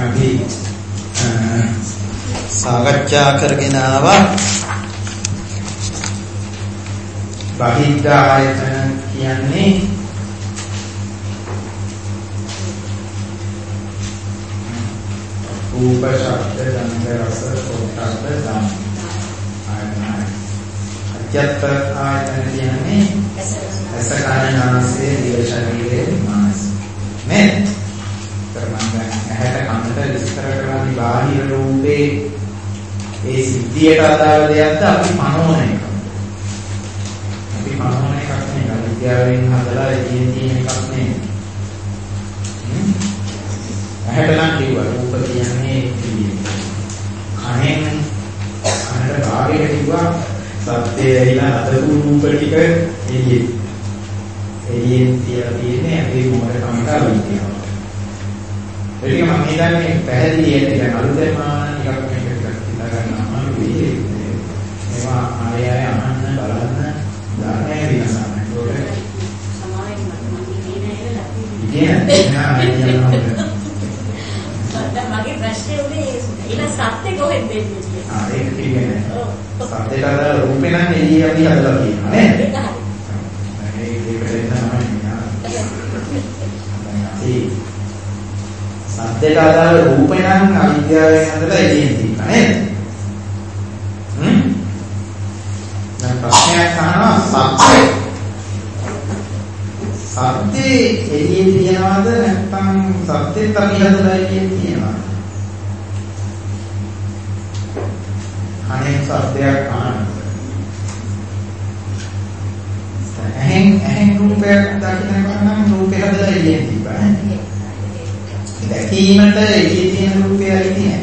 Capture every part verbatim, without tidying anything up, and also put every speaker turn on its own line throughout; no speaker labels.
අපි සාකච්ඡා කරගෙන ආවා බහිද්ධ ආයතන කියන්නේ රූප ශබ්ද ගන්ධ රස පොට්ටබ්බ ධම්ම ආයතන. අජත්ත ආයතන කියන්නේ ඇස කන නාසය දිව ශරීරය මනස. මේ කරමංග ඇහැට කනට විස්තර කරන්නේ බාහිර රූපේ ඒ සිද්ධියට අදාළ දෙයක්ද අපි මනෝන එකක්. අපි මනෝන එකක් නෙවෙයි විද්‍යාවෙන් හදලා එදින තියෙන එකක් නෙවෙයි. ඇහැට නම් කිව්වා රූප කියන්නේ කණෙන් කනට භාගයට කිව්වා සත්‍යය ඇහිලා අදපු රූප ටික එළියේ එළියෙන් තියලා තියෙන්නේ අපේ මොහොතකට අවිද්‍යාව. ඒක මම හිතන්නේ පැහැදිලි ඒක අලුතෙන් මාන එකක් මේක හිතා ගන්න අමාරුයි. මේවා ආයෙ අහන්න බලන්න ධර්මයේ විනාශන. ඒක සමාවෙන් මම කියන්නේ නෑ මගේ ප්‍රශ්නේ උනේ ඊළ සත්‍ය කොහෙන්ද දෙන්නේ කියලා. ආ ඒක කියන්නේ. ඔව්. සත්‍යයට අදාළ රූපේ නම් එළිය අපි හදලා තියෙනවා නේද? ඒක හරි. ඒක ඒක තමයි. සද්දේට අදාළ රූපේ නම් අවිද්‍යාවෙන් හදලා එළියෙන් තියෙනවා නේද? හ්ම්? දැන් ප්‍රශ්නයක් අහනවා සත්‍ය. සත්‍ය එළියෙන් තියනවාද නැත්නම් සත්‍යෙත් අපි හදලා එළියෙන් තියනවාද? අනේ සත්‍යයක් අහනවා. එහෙන් එහෙන් රූපයක් දකින්න නම් රූපේ හදලා එළියෙන් තිබ්බා නේ. දැකීමට එළියේ තියෙන රූපය ඇති නෑ.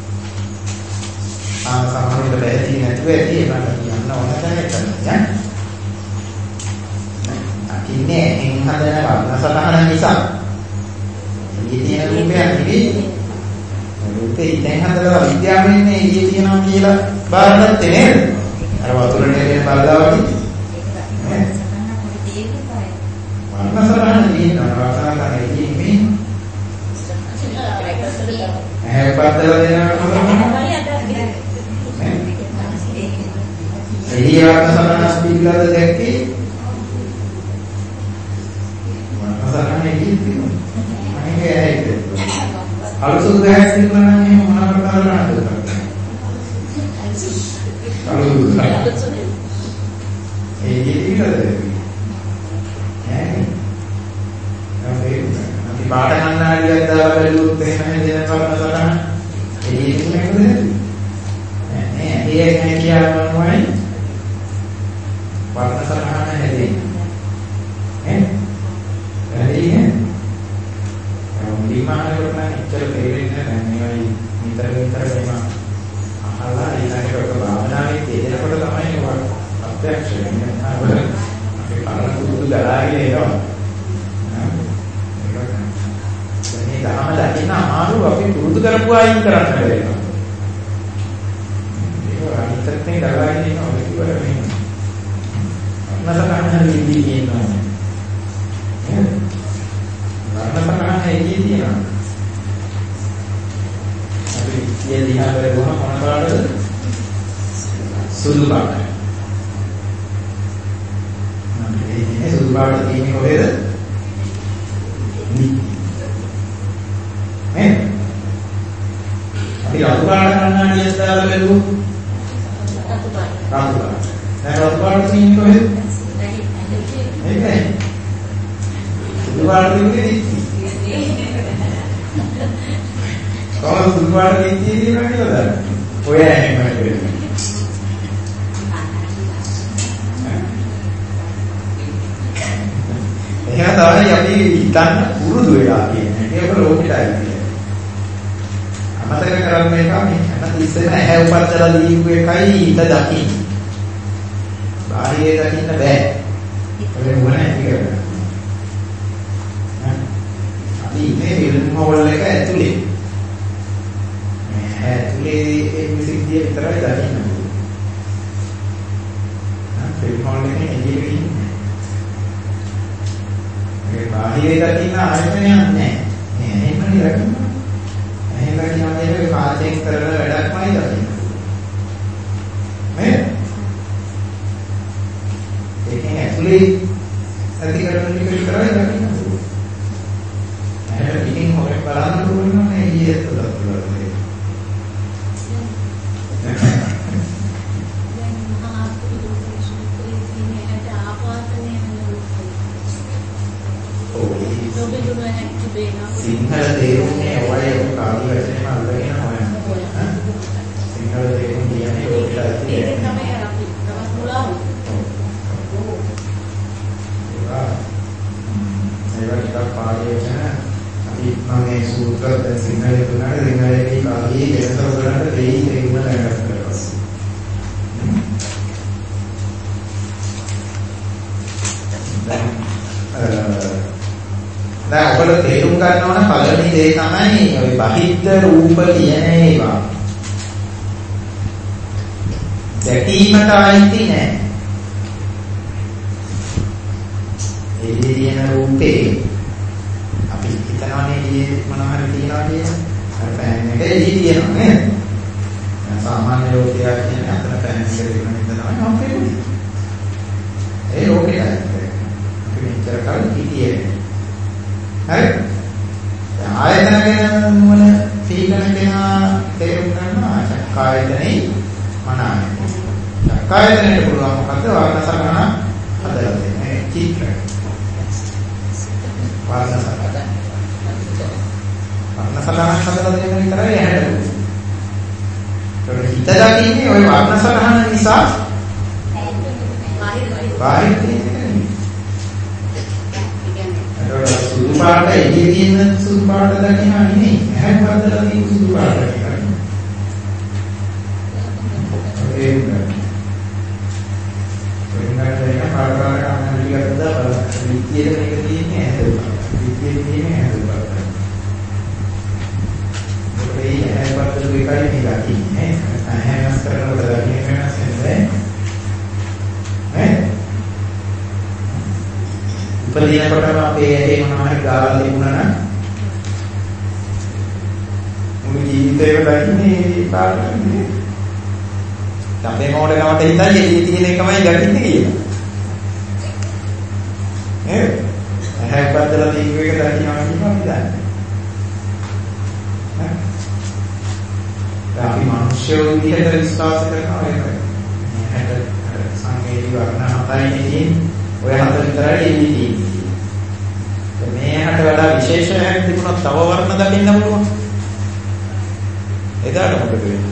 ආ සමහරවිට බැහැති නැතුව ඇති ඒකට කියන්න ඕන දැනට නෑ. අකින්නේ එන් හදන වර්ණ සටහන නිසා එළියේ තියෙන රූපය නෙවෙයි. රූපේ ඉතින් හදලා විද්‍යාවෙන් එළියේ තියෙනවා කියලා බාරගත්තේ නේද? අර වතුරේ තියෙන බලදාවටි. වර්ණ සටහන තියෙනවා වර්ණ සටහන එළියේ ඇහැ පදලා දෙනවා තමයි එළිය වර්ණ සටහනක් පිළිබඳව දැක්කේ වර්ණ සටහන එළියේ තියෙනවා. අනේ ඇයිද? අලුසුදු දැක්ක තිබුණා නම් එහෙම මොනවා කරලා නේද? අලුසුදු එළියේ තියෙනද? ඈ අපි පාට කන්නාඩියක් දාලා බැලුවොත් එහෙම දෙන වර්ණ සටහන එළියේ තියෙනවද? නෑ නෑ ඒක නෑ කියනවායි වර්ණ සටහන හැදෙන්නේ ඈ හරිනේ විමානවල නම් ඉතර තේරෙන්නේ නැහැ මේවයි විතර විතර මේවා අහලා ඊළඟට භාවනාවේ තේරෙනකොට තමයි ඒක අත්‍යක්ෂ වෙන්නේ අපේ පරණ කුඩු ගලාගෙන එනවා මේ ධර්ම දකින්න අමාරු අපි පුරුදු කරපු අයින් කරන්න බැරිනවා ඒක අනිතරත් නේ ගලාගෙන එනවා ඒක ඉවර වෙන්නේ අන්නසකන්න නිදි කියනවා නේද වර්ණපරණ එළියේ තියෙනවා. අපි ඉතියේ දිහා බලුවම මොන පාටද? සුදු පාට. නම් මේ සුදු පාට තියෙන්නේ කොහෙද? නි. නේ? අපි රතු පාට කන්නාඩියක් දාලා බලුවොත් රතු පාට. රතු පාට. දැන් රතු පාට තියෙන්නේ කොහෙද? ඒකයි. සුදුපාට දෙන්නේ කොහොමද සුදුපාට දෙන්නේ කියලා නේද? ඔය එහෙම වෙන්නේ. එහෙනම් තමයි අපි හිතන්න පුරුදු වෙලා කියන්නේ. ඒක ලෝකෙටයි කියන්නේ. අමතක කරන්න එක මේ අත ඉස්සෙල්ලා ඇහැ උපත්තලා දීපු එකයි හිත දකින්න. බාහිරේ දකින්න බෑ. ඒක නුවණ ඇති කරගන්න. ඉන්නේ ෆිල්ම් හෝල් එක ඇතුලේ. මේ ඇතුලේ ඒ සිද්ධිය විතරයි දකින්න ඕනේ. හා ෆිල්ම් හෝල් එකේ එළියේ ඉන්නේ. ඒ බාහිරේ දකින්න ආයතනයක් නැහැ. මේ එහෙමනේ දකින්න. එහෙම සිංහල තේරුම්නේ ඔයයි ඔය කාලි වචනේම අල්ලගෙන හොයන්න. සිංහල තේරුම් කියන්නේ ඔකට ඇති. ඒක තමයි අපි නමස් මුලාව. ඒවා ටිකක් පාළි වචන අපි මම මේ සූත්‍ර සිංහලේ තුනට සිංහලේ කාලි වෙනස වලට දෙයි තේරුම දැනගත්තා පස්සේ. දැන් දැන් ඔයගොල්ලෝ තේරුම් ගන්න ඕන පළවෙනි දේ තමයි ඔය බහිද්ද රූප කියන ඒවා. දැකීමට ආйти නෑ. එළියේ තියෙන රූපේ අපි හිතනවානේ එළියේ මොනවා හරි තියනවා කියලා. අර ෆෑන් එක එළියේ තියෙනවා නේද? සාමාන්‍ය ලෝකයා කියන්නේ අතන ෆෑන් එක දෙන්න හිතනවා අපේ නෙවෙයි. ඒ ලෝකේ අපි මෙච්චර කල් හිටියේ. හරි? ආයතන ගැන මොන සීලන දෙනා තේරුම් ගන්නවා චක්කායතනේ මනාය. චක්කායතනේ පුළුවන් මොකද්ද වර්ණ සරණ හදලා දෙන්නේ චිත්‍ර. වර්ණ සරණ. වර්ණ සරණ හදලා දෙන්න විතරයි ඇහැට. ඒක හිත දකින්නේ ওই වර්ණ සරණ නිසා බාහිර තියෙන්නේ. සුදු පාට එළියේ තියෙන සුදු පාට දකිනා නෙමෙයි. ඇහැට වදලා තියෙන සුදු පාට දකිනා. ඒක වෙනකට පාරවල් අනලියකට දාලා විද්‍යාවේ මේක තියෙන්නේ ඇහැට. විද්‍යාවේ තියෙන්නේ ඇහැට. ඒ ඇහැට වදලා එකයි මේක තියෙන්නේ. ඇහැ වෙනස් කරනකොට දකින්නේ වෙනස් වෙන්නේ. ඈ උපදිනකොටම අපේ ඇහි මොනවා හරි ගාලා තිබුණා නම් මුළු ජීවිතේම දකින්නේ පාඩන්නේ. අපේ මොඩේකට හිතන්නේ එළියේ තියෙන එකමයි දකින්නේ කියලා. නේද? ඇහැ බද්දලා තියෙන එක දකින්නවා කියනවා අපි දන්නේ. ඈ අපි මිනිස්සු විදිහට විශ්වාස කරනවා ඒකයි. ඇහැට සංකේතික වර්ණ හතරයි තියෙන්නේ. ඔය හතර විතරයි එන්නේ තියෙන්නේ. මේකට වඩා විශේෂයක් තිබුණොත් තව වර්ණ දකින්න පුළුවන්. එදාට මොකද වෙන්නේ?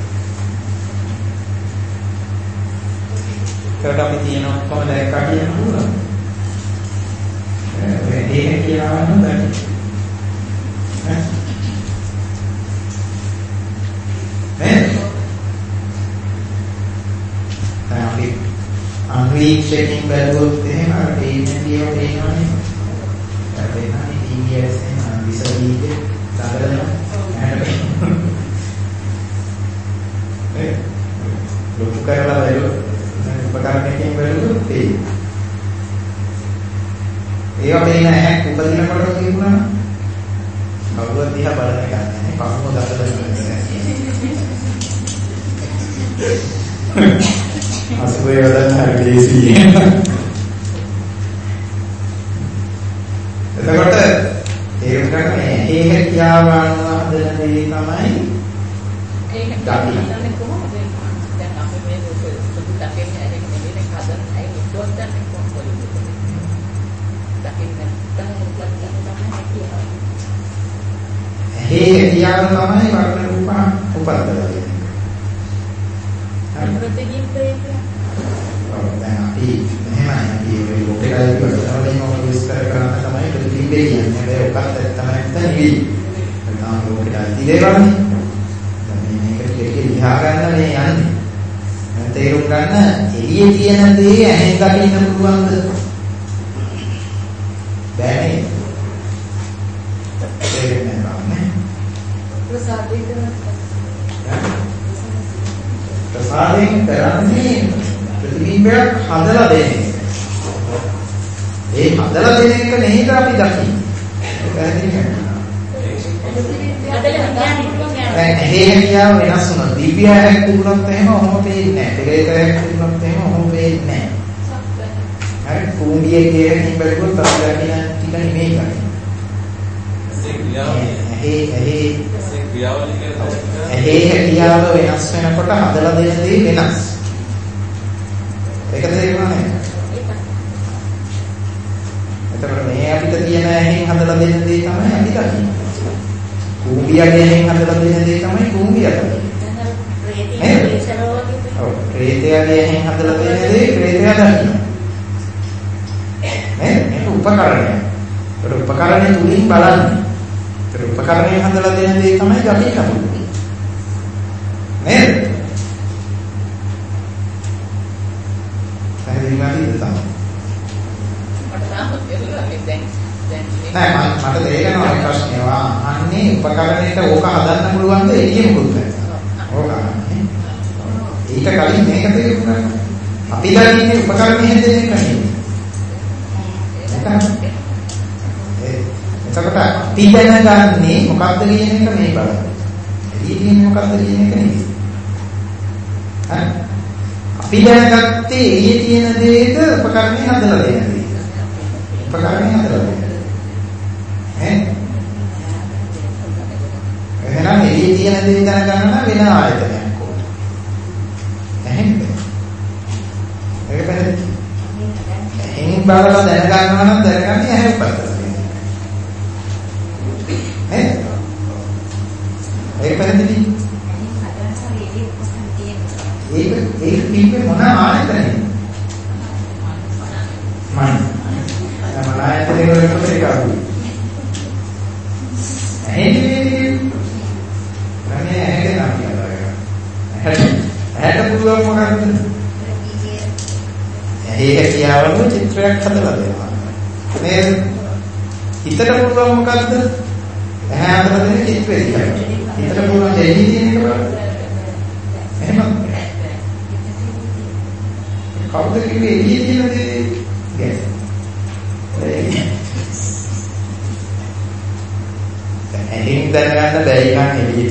ඒකට අපි තියෙන ඔක්කොම දැක්කා කියන පුළුවන්. ඒ දෙක කියලා නම් දැන්. ඈ අපි අන්වීක්ෂණින් බැලුවොත් එහෙම අර දෙන්නේ දියෝ දෙනවනේ. ඒ දෙන්නේ ටීවීඑස් එක විසදීකේ දාගන්න ඒ ලොකු කරලා බැලුවොත් උපකරණයකින් බැලුවොත් ඒ ඒවා මේ නැහැ උපදිනකොට කියුණා කවුරුත් දිහා බලන එක නැහැ කවුරුම දාලා අසුබේ වදන් හරි දේශී. එතකොට තේරුම් ගන්න මේ හැකියාව අනුව හදන දේ තමයි ඒක ගන්න කොහොමද? දැන් අපි මේ පොදු දකින්න ඇරෙන්නේ නෙමෙයි හදන අය ඉස්සොත් දැන් කොහොමද? දකින්න තමයි හැකියාව. ඒ හැකියාව තමයි වර්ණ රූප උපද්දලා දෙන්නේ. දැන් අපි මෙහෙමයි අපි ඔය ලෝකෙට ඉවරවලින් මොකද විස්තර කරන්න තමයි ප්‍රතිබිම්බේ කියන්නේ. ඒක ඔක්කත් තමයි තනිවි. නම් ලෝකෙට ඉතිරෙවන්නේ. දැන් මේක දෙකේ ලියා ගන්න මේ යන්නේ. දැන් තේරුම් ගන්න එළියේ තියෙන දේ ඇහෙන් දකින්න පුළුවන්ද? බෑනේ. තේරෙන්නේ නැහැ. ප්‍රසාදිත ප්‍රසාදයෙන් කරන්නේ ප්‍රතිබිම්බයක් හදලා දෙන එක. ඒ හදලා දෙන එක නේද අපි දකින්නේ. ඒක පැහැදිලි කරනවා. දැන් හේහියා වෙනස් වුණා. දිව්‍යයක් තිබුණොත් එහෙම ඔහොම පේන්නේ නැහැ. පෙරේතයක් තිබුණොත් එහෙම ඔහොම පේන්නේ නැහැ. හරි කුඹියේ කියන බැලුවොත් අපි දකින්න ටික නෙමෙයි ගන්නේ. ඒ ඒ ඒ හැකියාව වෙනස් වෙනකොට හදලා දෙන දේ වෙනස්. ඒක තේරුණා නේද? එතකොට මේ අපිට තියෙන ඇහෙන් හදලා දෙන දේ තමයි අපි දකින්නේ. කූඹියගෙන් හදලා දෙන දේ තමයි කූඹියට. ඔව් ප්‍රේතයගෙන් හදලා දෙන දේ ප්‍රේතය දකින්න. නේද? මේක උපකරණයක්. ඒක උපකරණය තුලින් බලන්නේ. ඒක උපකරණය හදලා දෙන දේ තමයි අපි කරන්නේ. නේද? පැහැදිලි නැතිද තමයි?
මට තාම තේරුණානේ දැන් දැන්
නෑ මම මට තේරෙනවා මේ ප්‍රශ්නේ. වා අහන්නේ උපකරණයට ඕක හදන්න පුළුවන්ද එළියෙම පුදුමයි. ඕක අහන්නේ. ඊට කලින් මේක තේරුණා. අපි දන්නේ උපකරණය හැදෙන එක නෙමෙයි. එතකොට අපි දැනගන්නේ මොකක්ද කියන එක මේ බලන්න. එළියේ තියෙන්නේ මොකක්ද කියන එක නෙමෙයි. හරි. අපි දැනගත්තේ එළියේ තියෙන දේද උපකරණය හදලා දෙන දේ. උපකරණය හදලා දෙන. ඈ එහෙනම් එළියේ තියෙන දේ දැනගන්න නම් වෙන ආයතනයක් ඕන. එහෙනම් ඒක පැහැදිලි. එහෙන් බලලා දැනගන්නවා නම් දැනගන්නේ ඇහැ පැත්තට. ඈ ඒක පැහැදිලි. ඒක ඒක කිව්වේ මොන ආයතනයද? මන. මන ආයතනයේ වල කොටේ කාවුයි. ඇහෙන්නේ අනේ ඇහෙන්නේ නම් කියනවා. ඇහැට පුළුවන් මොකක්ද? ඇහි හැකියාවල චිත්‍රයක් හදලා දෙනවා. නේද? හිතට පුළුවන් මොකක්ද? ඇහැ හදලා දෙන චිත්‍රය කියලා. හිතට පුළුවන් දෙවි තියෙන එක බලන්න. එහෙම කවුද කිව්වේ එළියේ තියෙන දේ ගැස්. එහෙන් දැනගන්න බැරි නම් එළියේ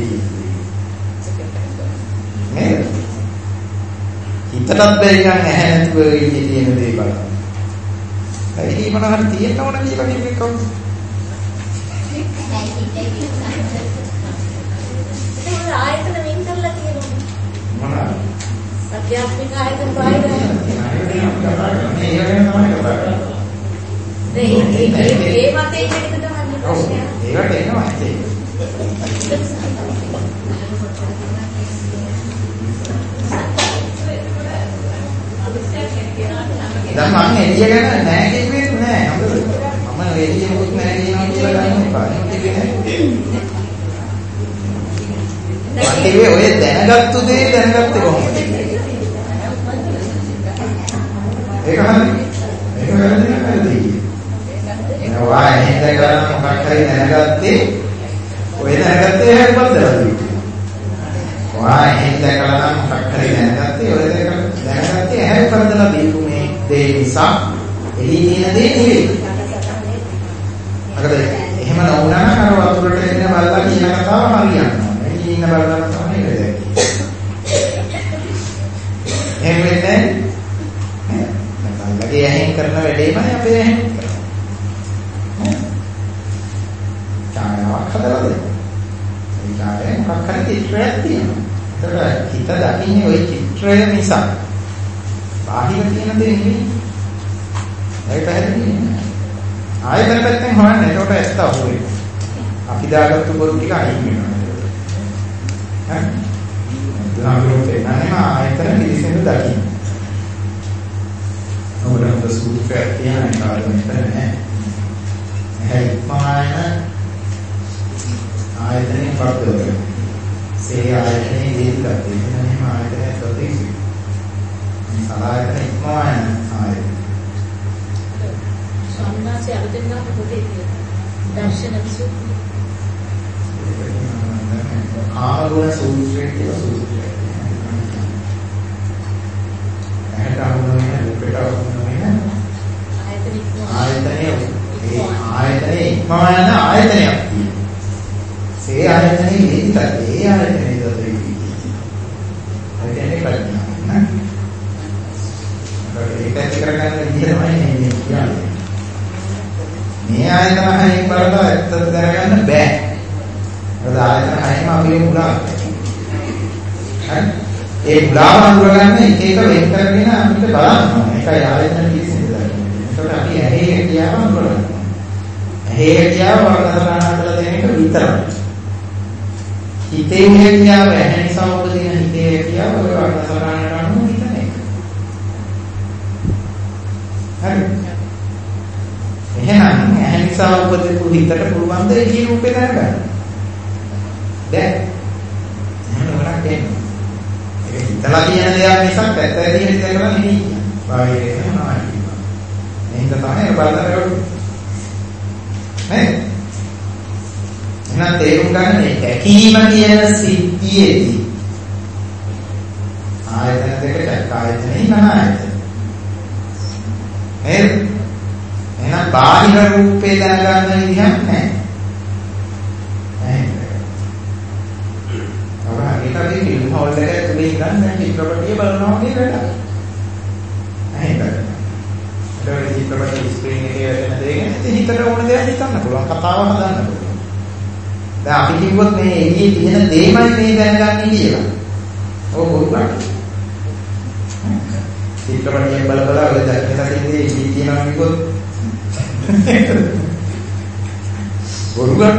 තියෙන්නේ. නේද? හිතටත් බැරි නම් ඇහැ නැතුව එළියේ තියෙන දේ බලන්න. එළියේ මොන හරි තියෙන්න ඕන කියලා කිව්වේ කවුද?
ඒක ආයතන වෙන් කරලා තියෙනවා.
මොනවාද?
අධ්‍යාත්මික ආයතන බාහිර ආයතන.
මේ වෙන තමයි කතා කරන්නේ.
ඒ ඒ ඒ මතේ එකද තමයි ප්‍රශ්නය.
ඒකට එනවා ඒක. දැන් මම එළිය ගැන නෑ කිව්වේ නෑ. හොඳද? මම එළිය මොකුත් නෑ කියනවා කියලා ගන්න එපා. ඒක කිව්වේ නෑ. මම කිව්වේ ඔය දැනගත්තු දේ දැනගත්තේ කොහොමද? ඒක හරි. ඒක වැරදි නෑ. ඒවා එහෙම කරලා මොකක් හරි දැනගත්තේ ඔය දැනගත්තේ හැම පස්සෙලදී. ඔයා එහෙම දැකලා නම් මොකක් හරි දැනගත්තේ ඔය දැනගත්තේ හැම පස්සෙලලා දීපු මේ දේ නිසා එළියේ තියෙන දේ නෙවෙයි. අකද එහෙම නොවුනා නම් අර වතුරට එන්න බලලා කියන කතාව හරියනවා. එළියේ ඉන්න බලලා තමයි ඒක දැක්කේ. එහෙම වෙන්නේ නෑ. නැත්නම් එහෙම කරන වැඩේමයි අපේ එහෙම ඡායාවක් හදලා දෙනවා. ඒ ඡායාවේ මොකක් හරි චිත්‍රයක් තියෙනවා. ඒකට හිත දකින්නේ ওই චිත්‍රය නිසා. බාහිර තියෙන දේ නෙවෙයි. ඒක පැහැදිලි නෑ. ආයතන පැත්තෙන් හොයන්න. ඒකට ඇත්ත අහුවේ. අපි දාගත්තු බොරු ටික අයින් වෙනවා. හරි. දාගත්තේ නැහැ ආයතන පිළිසෙන්න දකින්න. ඔබට සූත්‍රයක් තියෙන කාරණා නැහැ. එහෙයි පායන ආයතනේ පරදවල සේ ආයතනේ දීලා තියෙන එහෙම ආයතනයක් තෝරන්නේ. මේ සලායතන ඉක්මවන ආයතන.
සම්මාසය අලුතෙන් ගන්න පොතේ තියෙන දර්ශන සූත්‍රය.
ආගම සූත්‍රය කියලා සූත්‍රයක්. එහෙට අනුනෝමන රූපයට අනුනෝමන
ආයතන ඉක්මවන
ආයතනේ ඒ ආයතනේ ඉක්මවන ආයතනයක් තියෙනවා. ඒ ආයතනේ නිදිත ඒ ආයතනේ දොරේ. ආයතනේ ප්‍රඥා නේ. ඒක ඇති කරගන්න විදිහ තමයි මේ කියන්නේ. මේ ආයතන හයෙන් බලලා ඇත්තට දැනගන්න බෑ. මොකද ආයතන හයම අපේ මුලා. හරි. ඒ මුලාව අඳුරගන්න එක එක වෙන් කරගෙන අපිට බලන්න ඕනේ. ඒකයි ආයතන පිළිසිඳලා. ඒකට අපි ඇහි කියාව අඳුරගන්න. ඇහි කියාව වර්ණනා කරලා දෙන එක විතරයි. හිතේ හැකියාව ඇහැ නිසා උපදින හිතේ හැකියාව ඔය වර්ණසරණට අනුව හිතන එක. හරි. එහෙනම් ඇහැ නිසා උපදින හිතට පුළුවන් ද ඒ කියන රූපේ දැනගන්න. දැන් එහෙනම් වරක් දෙන්න. ඒක හිතලා කියන දේක් නිසා පැත්ත ඇදී හිත කරලා නෙමෙයි. බාහිරේ නෑ. එහෙනම් තමයි බලනකොට නේ එහෙනම් තේරුම් ගන්න මේ දැකීම කියන සිද්ධියේදී ආයතන දෙක චක්ක ආයතනෙයි නම ආයතන. එහෙනම් එහෙනම් බාහිර රූපේ දැනගන්න විදිහක් නැහැ. ඒක අපි ෆිල්ම් හෝල් එකේ තුලින් ගන්න චිත්‍රපටිය බලනවා වගේ වැඩක්. එහෙනම් ඒක චිත්‍රපටි ස්ක්‍රීන් එකේ වෙන දෙයක් හිතට ඕන දේවල් හිතන්න පුළුවන් කතාව හදන්න පුළුවන්. දැන් අපි කිව්වොත් මේ එළියේ තියෙන දේමයි මේ දැනගන්නේ කියලා. ඔව් බොරුවක්. චිත්‍රපටියෙන් බල බල ඔය දැක්කලා තියෙන්නේ එළියේ තියෙනවා කිව්වොත් බොරුවක්.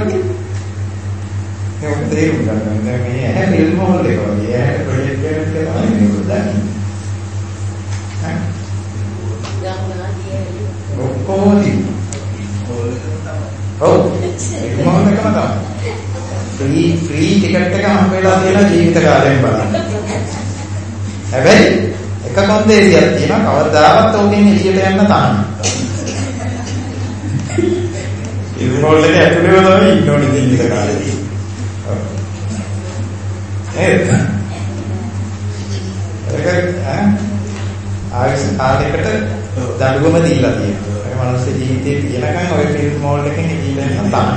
ඒක තේරුම් ගන්න. දැන් මේ ඇහැ ෆිල්ම් හෝල් එක වගේ ඇහැ ප්‍රොජෙක්ටර් එකක් තමයි මේක දාන්නේ. ඔක්කොමදි. ඔව්. මොනවද කරනවා? ෆ්‍රී ෆ්‍රී ටිකට් එක හම් වෙලා තියෙන ජීවිත කාලයෙන් බලන්න. හැබැයි එක කොන්දේසියක් තියෙනවා කවදාවත් ඕකෙන් එළියට යන්න තාන්න. ඒ මොල්ලේ ඇතුළේ තමයි ඉන්න ඕනේ ජීවිත කාලෙදී. ඔව්. ඒක ඒක ඈ ආයෙත් කාලයකට දඬුවම දීලා තියෙනවා. ඒ මනුස්ස ජීවිතේ තියෙනකන් ඔය ෆිල්ම් මෝල් එකෙන් එළියට යන්න තාන්න.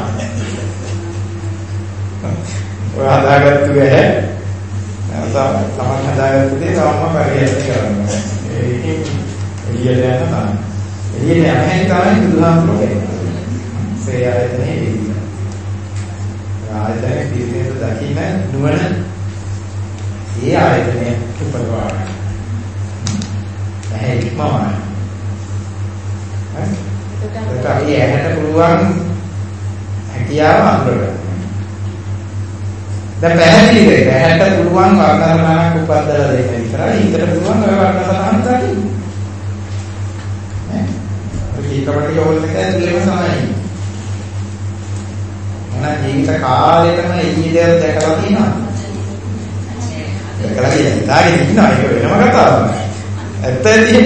ඔය හදාගත්තු ඇහැ නැත්නම් තමන් හදාගත්තු දේ තමන්ම පරිහරණය කරනවා. ඒකෙන් එළියට යන්න තාන්න. එළියට යන්නේ තමයි බුදුහාමුදුරුවෝ කියන්නේ. සේ ආයතනේ එළිය. ආයතනේ පිළිවෙත දකින්න නුවණ ඒ ආයතනේ උපදවනවා. ඇහැ ඉක්මවනවා. ඒක අපි ඇහැට පුළුවන් හැකියාව අඳුරගන්න. දැන් පැහැදිලි වෙයි. ඇහැට පුළුවන් වර්ණනාවක් උපදවලා දෙන්න විතරයි. හිතට පුළුවන් ඔය වර්ණනාවක් දාන්න. නේ? ඔය චිත්‍රපටිය හොල් එක ඇතුළේම තමයි. මොනවා ජීවිත කාලෙටම එළියට දැකලා තියෙනවා. දැකලා තියෙනවා. ඊටාගේ ඉන්නවා ඒක වෙනම කතාවක්. ඇත්තදී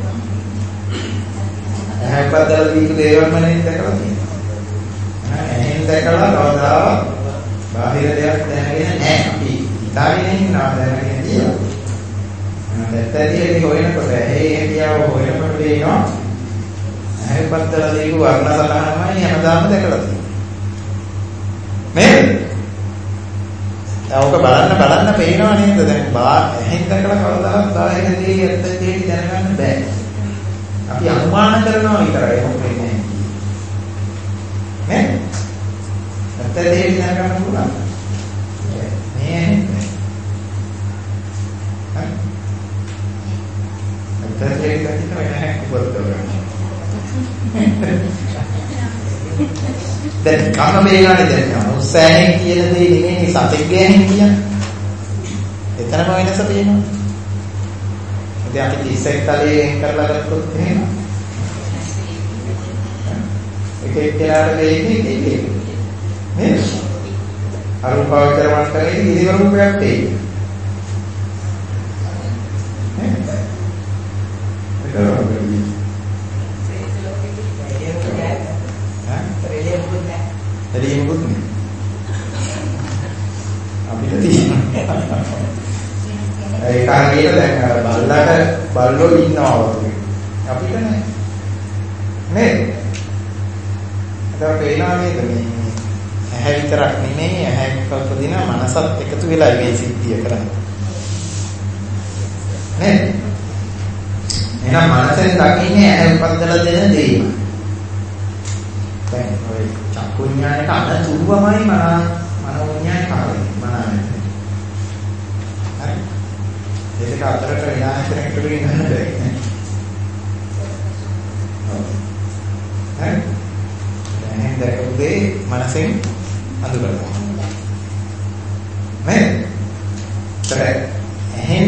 ඇහැ පදලා දීපු දේවල් මම දැකලා තියෙනවා. එහෙන් දැකලා කවදාවත් බාහිර දෙයක් දැනගෙන නැහැ. අපි හිතාගෙන ඉන්නවා දැනගෙන තියෙනවා. ඇත්තදී ඒක හොයනකොට ඇහි හැකියාව හොයනකොට වෙනවා. ඇහැ පදලා දීපු වර්ණ සලහනමයි හැමදාම දැකලා තියෙනවා. නේද? ඔක බලන්න බලන්න පේනවා නේද? දැන් ඇහෙන් දැකලා කවදාවත් බාහිර දේ ඇත්ත දේ දැනගන්න බෑ. අපි අනුමාන කරනවා විතරයි මොකද වෙන්නේ. නේ? ඇත්ත දේ දැනගන්න පුළුවන්. මේ හරි. ඇත්ත දේ දැක්කම නැහැ කොහොමද? දැන් කම වේගානේ දැන් උත්සාහයෙන් කියන දේ නෙමෙයි සතෙක්ගෙන් කියන්නේ. එතනම වෙනස තියෙනවා. ඉතින් අපි ඉස්සෙක් තලයෙන් කරලා ගත්තොත් එහෙම. ඒක එක්කලාට වෙන්නේ ඒකේ. නේද? අරුපාවචර වන්තරේ ඉදිරි රූපයක් තියෙනවා. නේද? ඒක එළියෙමුත් නේ. අපිට තියෙනවා. ඒක හරියට දැන් අර බල්ලට බල්ලෝ ඉන්නවා වගේ. අපිට නෑ. නේද? ඒක පේනවා නේද මේ ඇහැ විතරක් නෙමෙයි ඇහැ කල්පදින මනසත් එකතු වෙලා මේ සිද්ධිය කරන්නේ. නේද? එහෙනම් මනසෙන් දකින්නේ ඇහැ උපදලා දෙන දේ. දැන් ඔය චක්කුඥානක අනුතුරුවමයි මන මනෝඥාන කාර්යය මනන්නේ. හරි. ඒක අතරට විනාශනයක් තුලින් ගන්න බැහැ. හරි. දැන් දැකුදේ මනසෙන් අඳුරනවා.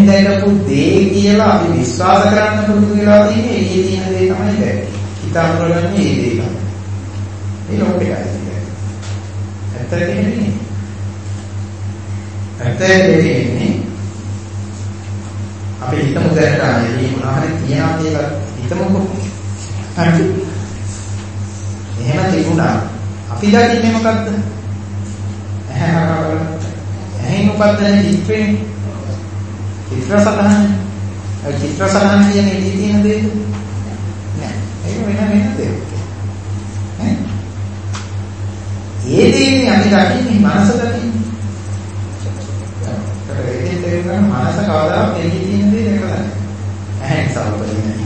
දැකපු දේ කියලා අපි විශ්වාස කරන්න පුරුදු වෙලා තියෙන්නේ ඒ තියෙන දේ තමයි දැක්කේ. හිතාමගන්නේ මේ දේ තමයි. මේ ලෝකයයි. ඇත්ත කියන්නේ. ඇත්ත කියන්නේ අපි හිතමු දැනට ආයේ මොනවා හරි තියනවා කියලා හිතමුකෝ. හරි. එහෙම තිබුණා. අපි දකින්නේ මොකද්ද? ඇහැ හරහා බලන්න. ඇහෙන් උපදින චිත්‍රේ චිත්‍ර සටහන. ඒ චිත්‍ර සටහන කියන්නේ ඉති තියෙන දෙයක් නෑ. ඒක වෙන වෙන දෙයක්. ඈ? ඒ දෙන්නේ අපි දකින්නේ මනස දකින්නේ. ඒකෙන් තේරුම් මනස කවදාවත් එළිය තියෙන දේ දැකලා නැහැ. ඇහෙන් සමපදින.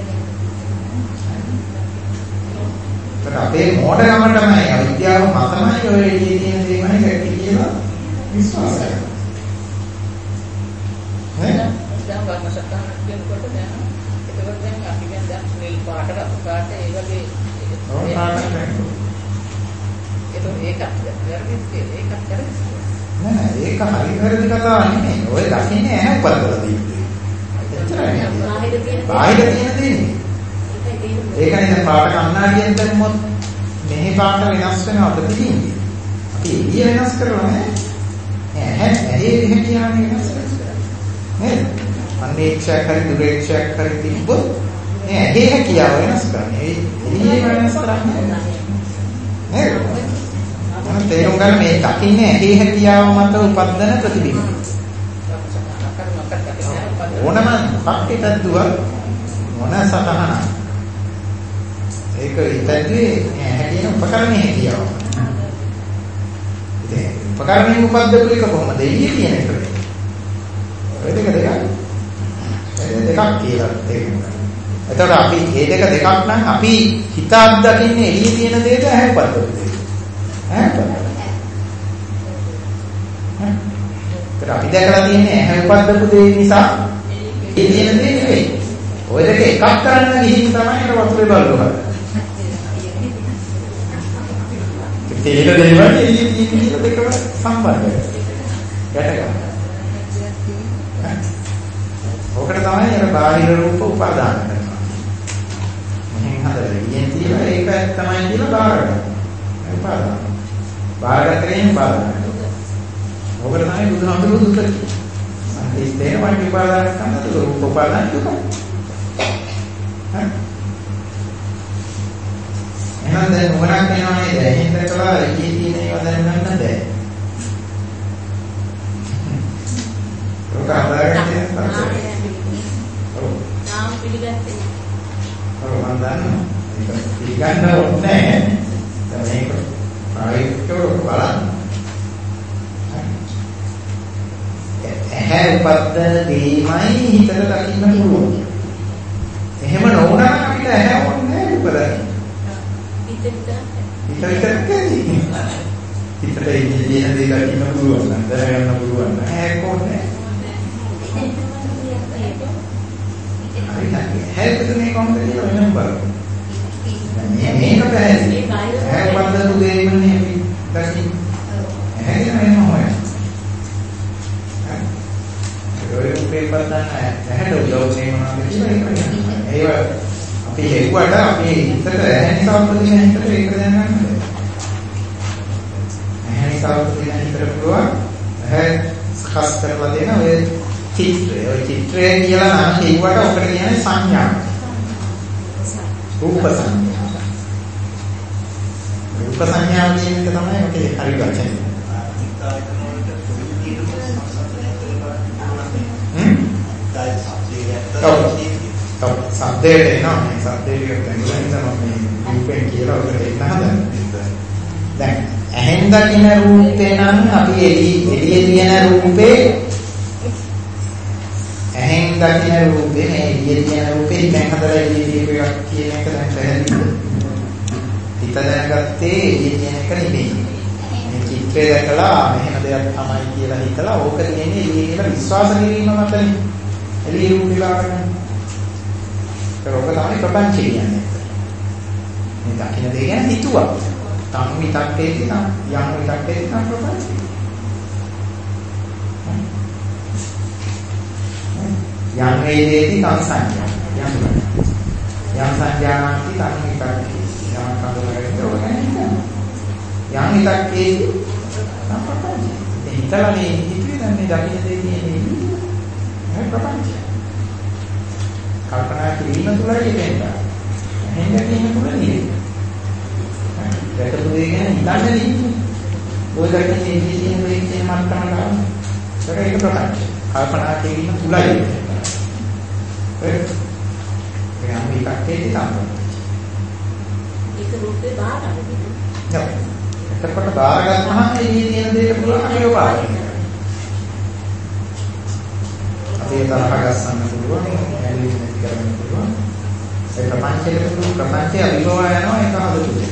ඒත් අපේ මොඩකම තමයි අවිද්‍යාව මතමයි ඔය එළිය තියෙන දේමයි දැක්කේ කියලා විශ්වාස කරනවා. නේ?
දැන් වර්ණ සටහනක් කියනකොට දැන් ඒකවත් දැන් අපි දැන් දැන් නිල් පාට රතු පාට ඒ වගේ
ඔව් පාට
ඒක ඒකත් වැරදි ඒකත් වැරදි
නෑ නෑ ඒක හරි වැරදි කතාවක් නෙමෙයි. ඔය දකින්නේ ඇහැ උපදවලා තියෙන්නේ. එච්චරයි. බාහිර තියෙන දේ. ඒකනේ දැන් පාට කන්නාඩියෙන් දැම්මොත් මෙහි පාට වෙනස් වෙනවා ප්‍රතිදිනේ. අපි එළිය වෙනස් කරලා නෑ. ඇහැ ඇහි එහෙම කියන්නේ වෙනස් කරලා. නේද? අනේක්ෂයක් හරි දුරේක්ෂයක් හරි තිබ්බොත් මේ ඇහි හැකියාව වෙනස් කරන්නේ. එළිය වෙනස් කරන්නේ නෑ. නේද? මම තේරුම් ගන්න මේ දකින්නේ ඇහි හැකියාව මත උපදින ප්‍රතිබිම්බ. ඕනම පක්කිටක් දුව මොන සතහන. ඒක ඉතින්දී හැකියන උපකරණයේ හැකියාව. ඉතින් උපකරණයේ උපද්දපු එක කොහොමද එළිය කියන එක? ඔය දෙක දෙකක්. ඒ දෙකක් කියලා තේරුම් ගන්න. එතකොට අපි මේ දෙක දෙකක් නම් අපි හිත අත්දකින්නේ එළිය තියෙන දෙයට ඇහැ උපද්දපු දෙයට. අපි දැකලා තියෙන්නේ ඇහැ උපද්දපු දේ නිසා ඒ තියෙන දේ නෙවෙයි. ඔය දෙක එකක් කරන්න ගිහින් තමයි ඒක වතුරේ බලනවා. තේන දේවල් එළියේ තියෙන දෙකම සම්බන්ධයි. ගැටගන්න. ඔකට තමයි අර බාහිර රූප උපාදාන කරනවා. මෙහෙන් හදලා එළියෙන් තියලා ඒක තමයි කියලා බාර ගන්නවා. උපාදාන. බාරගත්තේ බාරගන්න. ඔකට තමයි බුදුහාමුදුරුවෝ දුක කියන්නේ. සංකේතේ වගේ උපාදාන කරනද රූප උපාදාන දුක. හරි. එහෙනම් දැන් මොනක් වෙනවා නේද? එහෙන් දැකලා ඉකී තියෙන ඒවා දැනගන්න බෑ. ඔක හදාගන්න තමයි. ඔව්.
නාම පිළිගත්තේ.
ඔව් මම දන්නවා. ඒක පිළිගන්න ඕනේ නැහැ. දැන් මේක ආයෙත් බලන්න. ඇහැ උපද්දන දෙයමයි හිතට දකින්න පුළුවන්. එහෙම නොවුනනම් අපිට ඇහැ ඕනේ උපදන්න.
හිත විතරක්.
හිත විතරක් නෙවෙයි. හිතට ඉන්නේ දේ දකින්න පුළුවන් නම් දැනගන්න පුළුවන් නම් ඇහැ ඕනේ. හරි නේද? හැල්පුනේ කොහොමද කියලා වෙනම බලමු. මේ මේක පැහැදිලි. ඇහැ උපද්දන දෙයමනේ අපි දකින්න. ඇහැ කියන එහෙම හොයන්න. ඔය පේපර් දාන්න ඇහැට උදව් වෙනවා කියලා ඒක අපි හෙව්වට අපි හිතට ඇහැ නිසා උපදින හිතට ඒක දැනගන්න බෑ. ඇහැ නිසා උපදින හිතට පුළුවන් ඇහැ ස්කස් කරලා දෙන ඔය චිත්‍රය. ඔය චිත්‍රය කියලා නම් හෙව්වට ඔකට කියන්නේ සංඥා. රූප සංඥා. රූප සංඥා කියන එක තමයි ඔකේ හරි වචනේ. ඔව් සද්දේට එනවා මේ සද්දේට දැනෙනවා මේ රූපෙන් කියලා ඔකට එන්න හදන්නේ. දැන් ඇහෙන් දකින රූපේ නම් අපි එළි එළියේ තියෙන රූපේ ඇහෙන් දකින රූපේ මේ එළියේ තියෙන රූපේ දැන් හදලා එළියේ තියෙන එකක් කියන එක දැන් පැහැදිලිද? හිත දැනගත්තේ එළියේ තියෙන එක නෙමෙයි. මේ චිත්‍රය දැකලා මෙහෙම දෙයක් තමයි කියලා හිතලා ඕක තියෙන්නේ එළියේ කියලා විශ්වාස කිරීම මතනේ. එළියේ රූපේ ගන්න. ඒක තමයි ප්‍රපංචය කියන්නේ. මේ දකින්න දේ ගැන හිතුවා. තම විතක්කේ තියෙන යම් විතක්කේ තියෙන ප්‍රපංචය. යම් වේදේති තං සංඥා. යම් යම් සංඥානාති තං හිතක්කේ. යම් කඳුරකට ඕනේ නේද? යම් හිතක්කේ සම්පතයි. ඒ හිතලානේ හිතුවේ දැන් මේ දකින්න දෙන්නේ නෙමෙයි. මේ ප්‍රපංචය. කල්පනා කිරීම තුළයි එතෙන්ට. එහෙම කියන තුළ නෙමෙයි. දැකපු දේ ගැන හිතන්නේ නෙමෙයි. ඔය දකින්නේ ඉන්නේ මේ කියන මට්ටමකට. ඒක ප්‍රපංචය. කල්පනා කිරීම තුළයි එතෙන්ට. ඒක යම් හිතක්කේ තමයි.
ඒක රූපේ බාහිරද?
නෑ. එතකොට බාරගත්තාම මේ තියෙන දෙයට පුළුවන් අපිව පාවිච්චි කරන්න. අපේ තරහ ගස්සන්න පුළුවන්, ඇලීම නැති කරන්න පුළුවන්. ඒ ප්‍රපංචයේ පුළුවන් ප්‍රපංචය අභිභව යනවා ඒක හදතුනේ.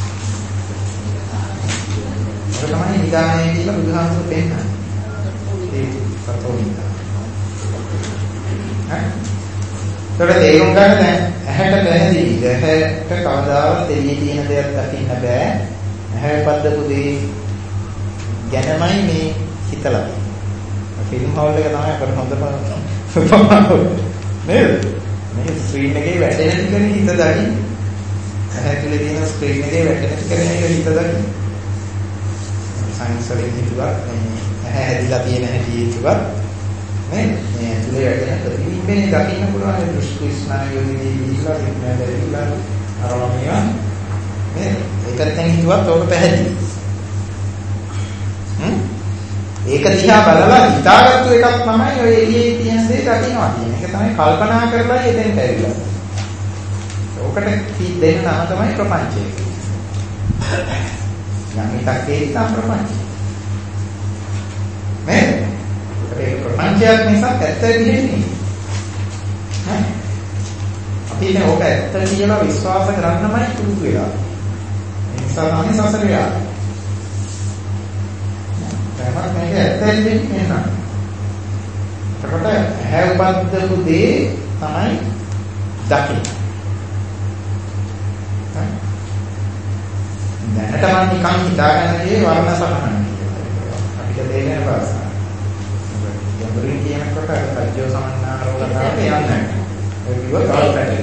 ඒක තමයි නිදානය කියලා බුදුහාමුදුරු පෙන්නන්නේ. ඒ සතෝනික. හරි. ඒකට තේරුම් ගන්න දැන් ඇහැට පැහැදිලි. ඇහැට කවදාවත් එළියේ තියෙන දෙයක් දකින්න බෑ. ඇහැ පද්දපු දේ ගැනමයි මේ හිතලා. ෆිල්ම් හෝල් එක තමයි අපර හොඳම නේද? මේ ස්ක්‍රීන් එකේ වැටෙන ටිකනේ හිත දකින්න. ඇහැ තුල තියෙන ස්ක්‍රීන් එකේ වැටෙන ටිකනේ හිත දකින්න. සයන්ස් වලින් හිතුවා මේ ඇහැ හැදිලා තියෙන හැටි හිතුවා. නේ? මේ ඇතුලේ වැටෙන ප්‍රතිබිම්බනේ දකින්න පුළුවන් දෘෂ්ටි ස්නායුවේදී විහිලා විඥානයේලා අරමුණියා. නේ? ඒකත් දැන් හිතුවත් ඕක පැහැදිලි. හ්ම්? ඒක දිහා බලලා හිතාගත්තු එකක් තමයි ඔය එළියේ තියෙන දේ දකින්නවා කියන්නේ. ඒක තමයි කල්පනා කරලා එතෙන්ට ඇවිල්ලා. ඕකට දෙන්න නම තමයි ප්‍රපංචය. යම් එකක් ඒක ප්‍රපංචය. නේද? ඒක ප්‍රපංචයක් නිසා ඇත්ත විදිහට නේ. අපි ඉතින් ඕක ඇත්ත කියලා විශ්වාස කරන්නමයි පුරුදු වෙලා. ඒ නිසා තමයි සසරේ ආවේ. තමයි මේක ඇත්තෙන් දෙන්නේ නේද? එතකොට ඇහැ උපද්දපු දේ තමයි දකින්න. දැනට මම නිකන් හිතාගෙන ඉන්නේ වර්ණ සහනයි. අපිට තේරෙන භාෂාව. යම්බරින් කියනකොට රජ්‍යෝ සමන්නාරෝ කතාවට යන්නේ නැහැ. ඒ කිව්ව තවත් පැටලෙනවා.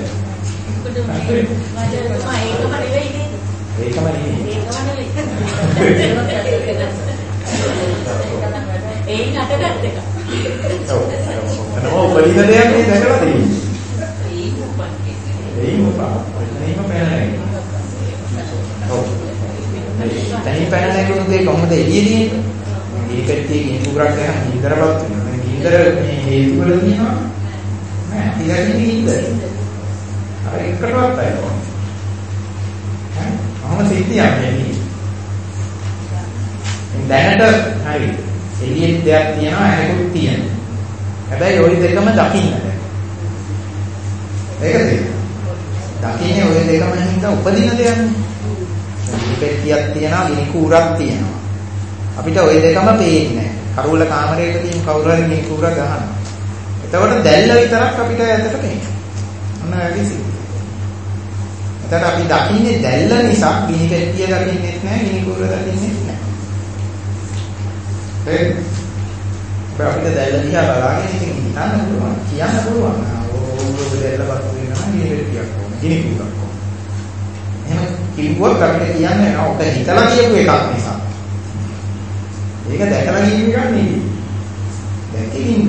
ඒකම නෙවෙයි නේද?
ඒකම නෙවෙයි.
ඒකම නෙවෙයි. ඒ නටගත් එක.
ඔව්. එතනම උපදින දෙයක් නේ දැකලා තියෙන්නේ.
ඒ උපන්නේ.
ඒ උපා. එතනම පැනලා. ඔව්. තනි පැනලා කියන්නේ කොහොමද එළියේදී? මේ පැත්තේ ගින්දුරක් ගන්න ගින්දරවත් වෙනවා. ගින්දර මේ හේතු වල තියෙනවා. නෑ, ඉතින් ගින්දර. අර එකටවත් අයනවා. හරි. මොහොම සිද්ධියක් නෙමෙයි. දැනට හරි එළියේ දෙයක් තියෙනවා ඇහැකුත් තියෙනවා. හැබැයි ওই දෙකම දකින්න බෑ. ඒකද? දකින්නේ ওই දෙකම හින්දා උපදින දෙයක්නේ. පෙට්ටියක් තියෙනවා, ගිනි කූරක් තියෙනවා. අපිට ওই දෙකම පේන්නේ නැහැ. කරුවල කාමරයක තියෙන කවුරු හරි ගිනි කූරක් ගහනවා. එතකොට දැල්ල විතරක් අපිට ඇත්තට පේනවා. මොන වැඩිසිද? එතකොට අපි දකින්නේ දැල්ල නිසා ගිනි පෙට්ටිය දකින්නෙත් නැහැ, ගිනි කූර දකින්නෙත් නැහැ. ඒ අපිට දැල්ල දිහා බලාගෙන ඉතින් හිතන්න පුළුවන්, කියන්න පුළුවන්. ඕක දැල්ලපත් වෙනවා ගිනි පෙට්ටියක් ඕන, ගිනි කූරක් ඕන. එහෙනම් කිව්වොත් අපිට කියන්නේ නෑ ඔක හිතලා කියපු එකක් නිසා. ඒක දැකලා කියපු එකක් නෙවෙයි. දැක්කකින්ද?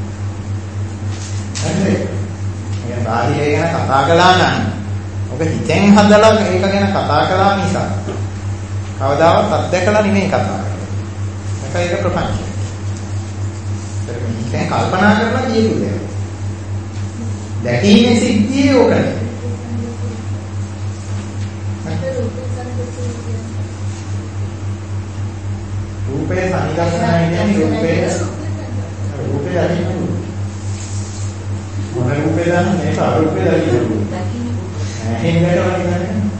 හරිද? මේ බාහිරය ගැන කතා කළා නම් ඔක හිතෙන් හදලා ඒක ගැන කතා කළා නිසා කවදාවත් අත්දැකලා නෙමෙයි කතා කරන්නේ. ඒක ඒක ප්‍රපංචය. ඒක හිතෙන් කල්පනා කරලා කියපු දෙයක්. දැකීමේ සිද්ධියේ ඕකනේ. රූපේ සංදර්ශනය කියන්නේ රූපේ රූපේ අදින්න මොන රූපේ දාන්න මේක අරූපේ අදින්න එහෙන් වැඩ වලින්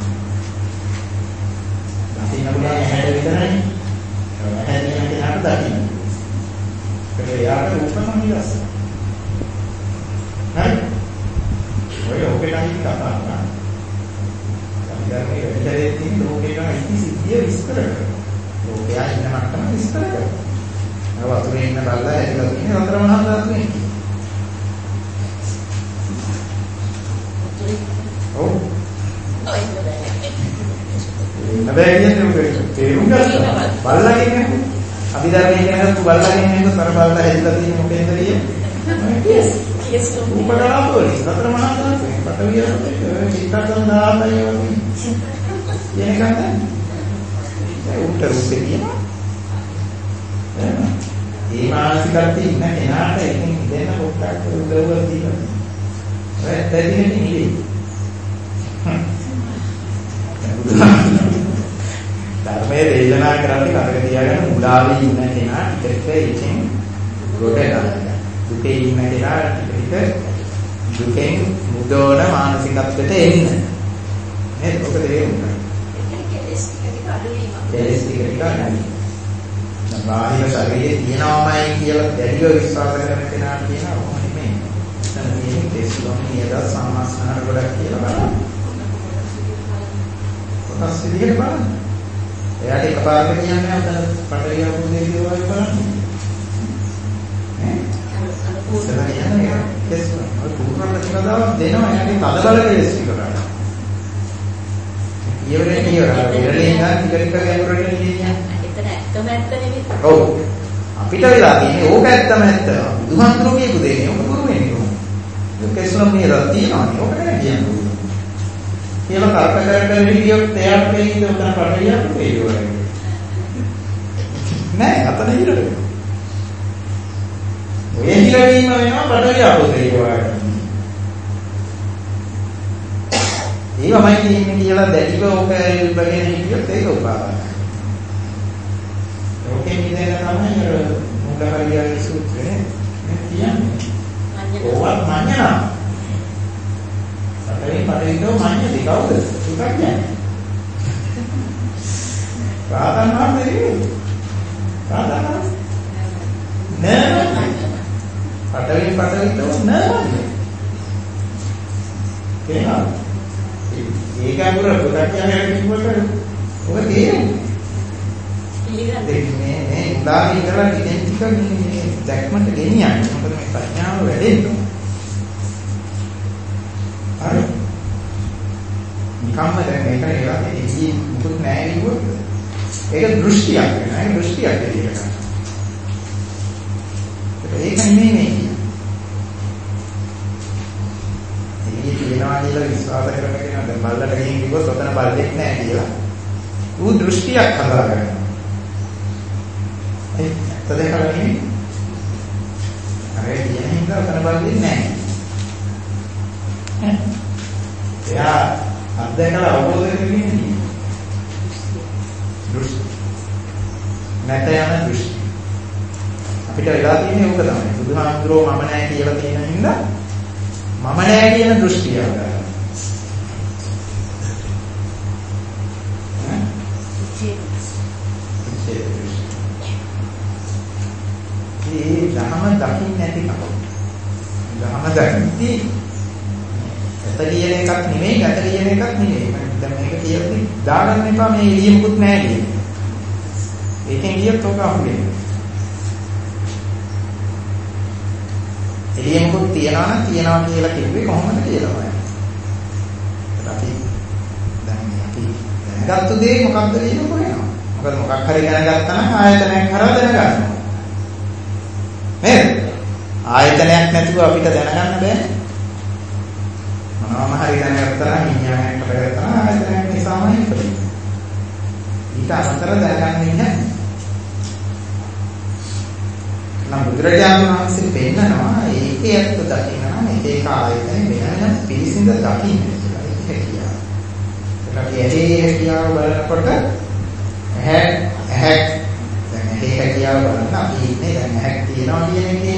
දකින්න පුළුවන් හැඩ විතරයි හැඩ කියන කෙනාට දකින්න ඒක යාට රූප සංදර්ශන හරි ඔය රූපේ නම් කතා කරනවා අපි දැන් මේ වැඩේ තියෙන රූපේ ගැන ඉති සිද්ධිය විස්තර කරනවා ලෝකයා ඉන්න මට්ටම විස්තර කරනවා. වතුරේ ඉන්න බල්ලා ඇදලා තියෙන වතුර මහා ධාතුනේ. බල්ලාගෙන නේද? අපි ධර්මයේ කියනකොට බල්ලාගෙන නේද? සර බල්ලා හැදිලා තියෙන මොකෙන්ද කියන්නේ?
yes yes
උපකරණවල සතර මහා ධාතුන් පටවියට චිත්තකම් දාපය වගේ. යන්නේ නැහැ. ඒ උන්ට රූපේ තියෙනවා. ඒ මානසිකත්වයේ ඉන්න කෙනාට එකකින් දෙන්න පොඩ්ඩක් උදව්වක් දීලා. ඒ දෙන්නේ නෙවෙයි. ධර්මයේ දේශනා කරන්නේ කරක තියාගෙන මුලාවේ ඉන්න කෙනා ටික එකකින් ගොඩ ගන්නවා. දුකේ ඉන්න කෙනා ටික දුකෙන් මුදවන මානසිකත්වයට එන්න. නේද? ඔක තේරුම් ගන්න.
කෙලස් ටික අඩුවීම.
කෙලස් ටික ටික අඩුවීම. බාහිර ශරීරයේ තියෙනවමයි කියලා දැඩිව විශ්වාස කරන කෙනාට කියනවා ඔහොම නෙමෙයි. එතන තියෙන්නේ තේසුම් නියද සමාස්නහර ගොඩක් කියලා බලන්න. කොටස් විදිහට බලන්න. එයාට එකපාරට කියන්නේ අතන පටලිය මොකද කියලා බලන්න. ඈ? අනුකූලව යන්නේ තේසුම්. ඔය පුරුණ ප්‍රතිපදාවක් දෙනවා එයාගේ තදබල කෙලස් ටික ගන්න. ඊවරේ ඊවර ඉරලේ ඉඳන් ටික ටික ගැඹුරට කියන්නේ.
ඇත්තම ඇත්ත නෙවෙයි.
ඔව්. අපිට වෙලා තියෙන්නේ ඕක ඇත්තම ඇත්ත. බුදුහාමුදුරුවෝ කියපු දෙන්නේ ඕක බොරු වෙන්නේ කොහොමද? ලෝකේස්ලම් මේලා තියෙනවානේ. ඕක නෑ කියන්නේ. කියලා කල්ප කර කර හිටියොත් එයාට මේකද උතන පටලියක් වේවයි. නෑ අතන ඉරල. ඔය ඉරවීම වෙනවා පටලියක් වේවයි. ඒවමයි කියන්නේ කියලා දැඩිව ඕක ඉල්බගෙන හිටියොත් ඒක උපාදානයි. ඔකේ මිදෙන තමයි මුලකරියාගේ සූත්‍රේ මේ කියන්නේ. ඕවත් මඤ්ඤණ. සතරේ පරිවිතෝ මඤ්ඤති කවුද? සුඛ කියන්නේ. ප්‍රාදානම නෙවෙයි. ප්‍රාදානම නෑ. සතරේ පරිවිතෝ නෑ. එහෙනම් ඒක අනුර සුඛ කියන්නේ කිව්වට ඔය තේරෙන්නේ මේ මේ උදාහරණ ඉඳලා ඉඩෙන්ටික මේ දැක්මට ගෙනියන්නේ. මොකද මේ ප්‍රඥාව වැඩෙන්න. හරි. නිකම්ම දැන් මේක නේලා එළිය මුකුත් නැහැ කිව්වොත් ඒක දෘෂ්ටියක් වෙනවා. ඒක දෘෂ්ටියක් කියලා ගන්න. ඒක නෙමෙයි මේ. එළිය තියනවා කියලා විශ්වාස කරගෙන දැන් බල්ලට ගිහින් කිව්වොත් ඔතන බල්ලෙක් නැහැ කියලා. ඌ දෘෂ්ටියක් හදාගන්නවා. ඒ තදකලා නෙමෙයි. අර කියන්නේ හින්දා උතන බලන්නේ නැහැ. එයා අත්දැකලා අවබෝධ කරගන්නේ දෘෂ්ටි. නැත යන දෘෂ්ටි. අපිට වෙලා තියෙන්නේ ඕක තමයි. බුදුහාමුදුරුවෝ මම නැහැ කියලා තියෙන හින්දා මම නැහැ කියන දෘෂ්ටිය ගන්නවා. ඒ ධර්ම දකින්න නැති කම. ධර්ම දකින්ති ඇත කියන එකක් නෙමෙයි, ගැත කියන එකක් නෙමෙයි. මම දැන් මේක කියද්දි දාගන්න එපා මේ එළියෙමුත් නැහැ කියන්නේ. ඒකෙන් කියත් ඔක අහුවෙන්නේ. එළියෙමුත් තියනවා නම් තියනවා කියලා කිව්වේ කොහොමද කියලා බලන්න. අපි දැන් අපි දැනගත්තු දේ මොකක්ද කියන කොහෙනවා. මොකද මොකක් හරි දැනගත්තා නම් ආයතනයක් කරා දැනගන්නවා. නේද? ආයතනයක් නැතුව අපිට දැනගන්න බෑ. මොනවාම හරි දැනගත්තා නම් විඥානයක් කරගත්තා නම් ආයතනයක් නිසාමයි ඉපදෙන්නේ. ඊට අමතරව දැනගන්නේ නැහැ. නම් බුදුරජාණන් වහන්සේ පෙන්නනවා ඒකේ ඇත්ත දකින්න නම් එක එක ආයතන වෙනම පිළිසිඳ දකින්න කියලා හැකියාව. ඒකට ඇහි හැකියාව බලනකොට ඇහැ ඇහැ දැන් ඇහි හැකියාව බලන්න අපි ඉන්නේ දැන් ඇහක් තියනවා කියන එකේ.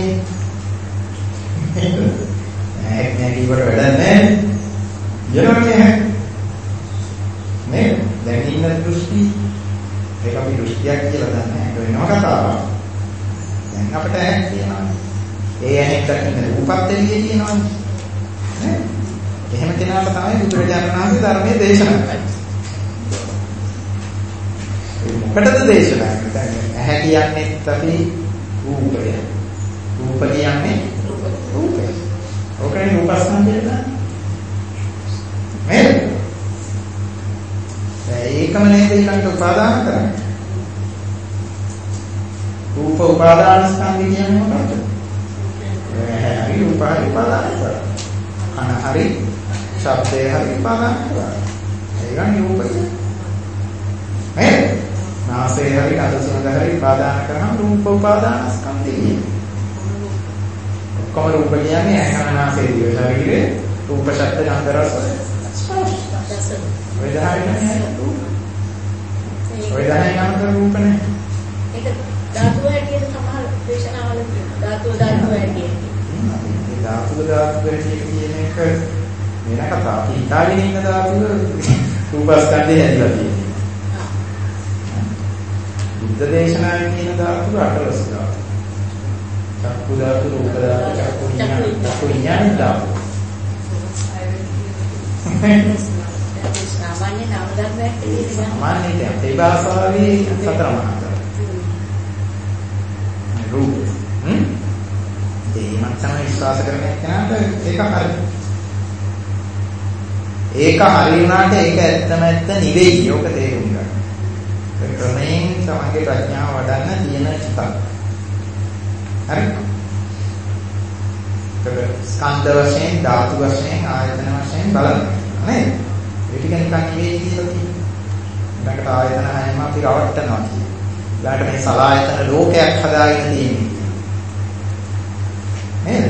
ඇහක් නැහැ කියවට වැඩක් නැහැ. යනවනේ නේ දැන් ඉන්න දෘෂ්ටි ඒක අපි දෘෂ්ටියක් කියලා දන්නේ ඒක වෙනම කතාවක්. දැන් අපිට ඇහක් තියෙනවා. ඒ ඇහෙන් දකින්න රූපත් එළියේ තියෙනවානේ. නේ? එහෙම කෙනාට තමයි බුදුරජාණන් වහන්සේ ධර්මයේ දේශනා කරන්නේ. මොකටද දේශනා කරන්නේ? ඇහැ කියන්නේ අපි රූපය. රූප කියන්නේ රූපය. ඔකනේ රූපස්කන්ධය නේද? නේද? ඒකම නේද ඊළඟට උපාදාන කරන්නේ. රූප උපාදාන ස්කන්ධය කියන්නේ මොකක්ද? හරි උපාදාන උපාදාන කරා. අන හරි ශබ්දය හරි උපාදාන කරා. ඒගන් රූපය. නේද? නාසය හරි අද සුවඳ හරි උපාදාන කරාම රූප උපාදාන ස්කන්ධය. කොහොම රූප කියන්නේ ඇහැ නාසය දිව ශරීරේ රූප ශබ්ද ගන්ධ රස ස්පර්ශ. ඔය දහයනේ රූප. ඔය දහයන් අන්ත රූපනේ.
ඒක ධාතුව හැටියට සමහර දේශනාවල කියනවා. ධාතුව ධාතුව හැටියට.
මේ ධාතුව ධාතුව හැටියට කියන එක වෙන කතාවක්. හිතාගෙන ඉන්න ධාතුව රූපස්කන්ධය හැදිලා තියෙනවා. බුද්ධ දේශනාවේ කියන ධාතුව අටලොස් ධාතුව. චක්කු ධාතු, රූප ධාතු, චක්කු විඤ්ඤාණ, චක්කු විඤ්ඤාණ ධාතු.
සාමාන්‍ය නාම ධර්මයක් විදිහට
සාමාන්‍ය ඒ භාෂාවේ සතර මහා ධාතු. රූප. හ්ම්. ඒ මත්තම විශ්වාස කරන කෙනාට ඒක හරි. ඒක හරි වුණාට ඒක ඇත්තම ඇත්ත නෙවෙයි. ඔක තේරුම් ගන්න. ඒ ක්‍රමයෙන් තමන්ගේ ප්‍රඥාව වඩන්න තියෙන එකක්. හරි. ඒක ස්කන්ධ වශයෙන්, ධාතු වශයෙන්, ආයතන වශයෙන් බලන්න. නේද? ඒ ටික නිකන් නෙවෙයි කියලා තියෙනවා. ඊළඟට ආයතන හැම අපි රවට්ටනවා කියන්නේ. ඊළඟට මේ සලආයතන ලෝකයක් හදාගෙන තියෙන්නේ. නේද?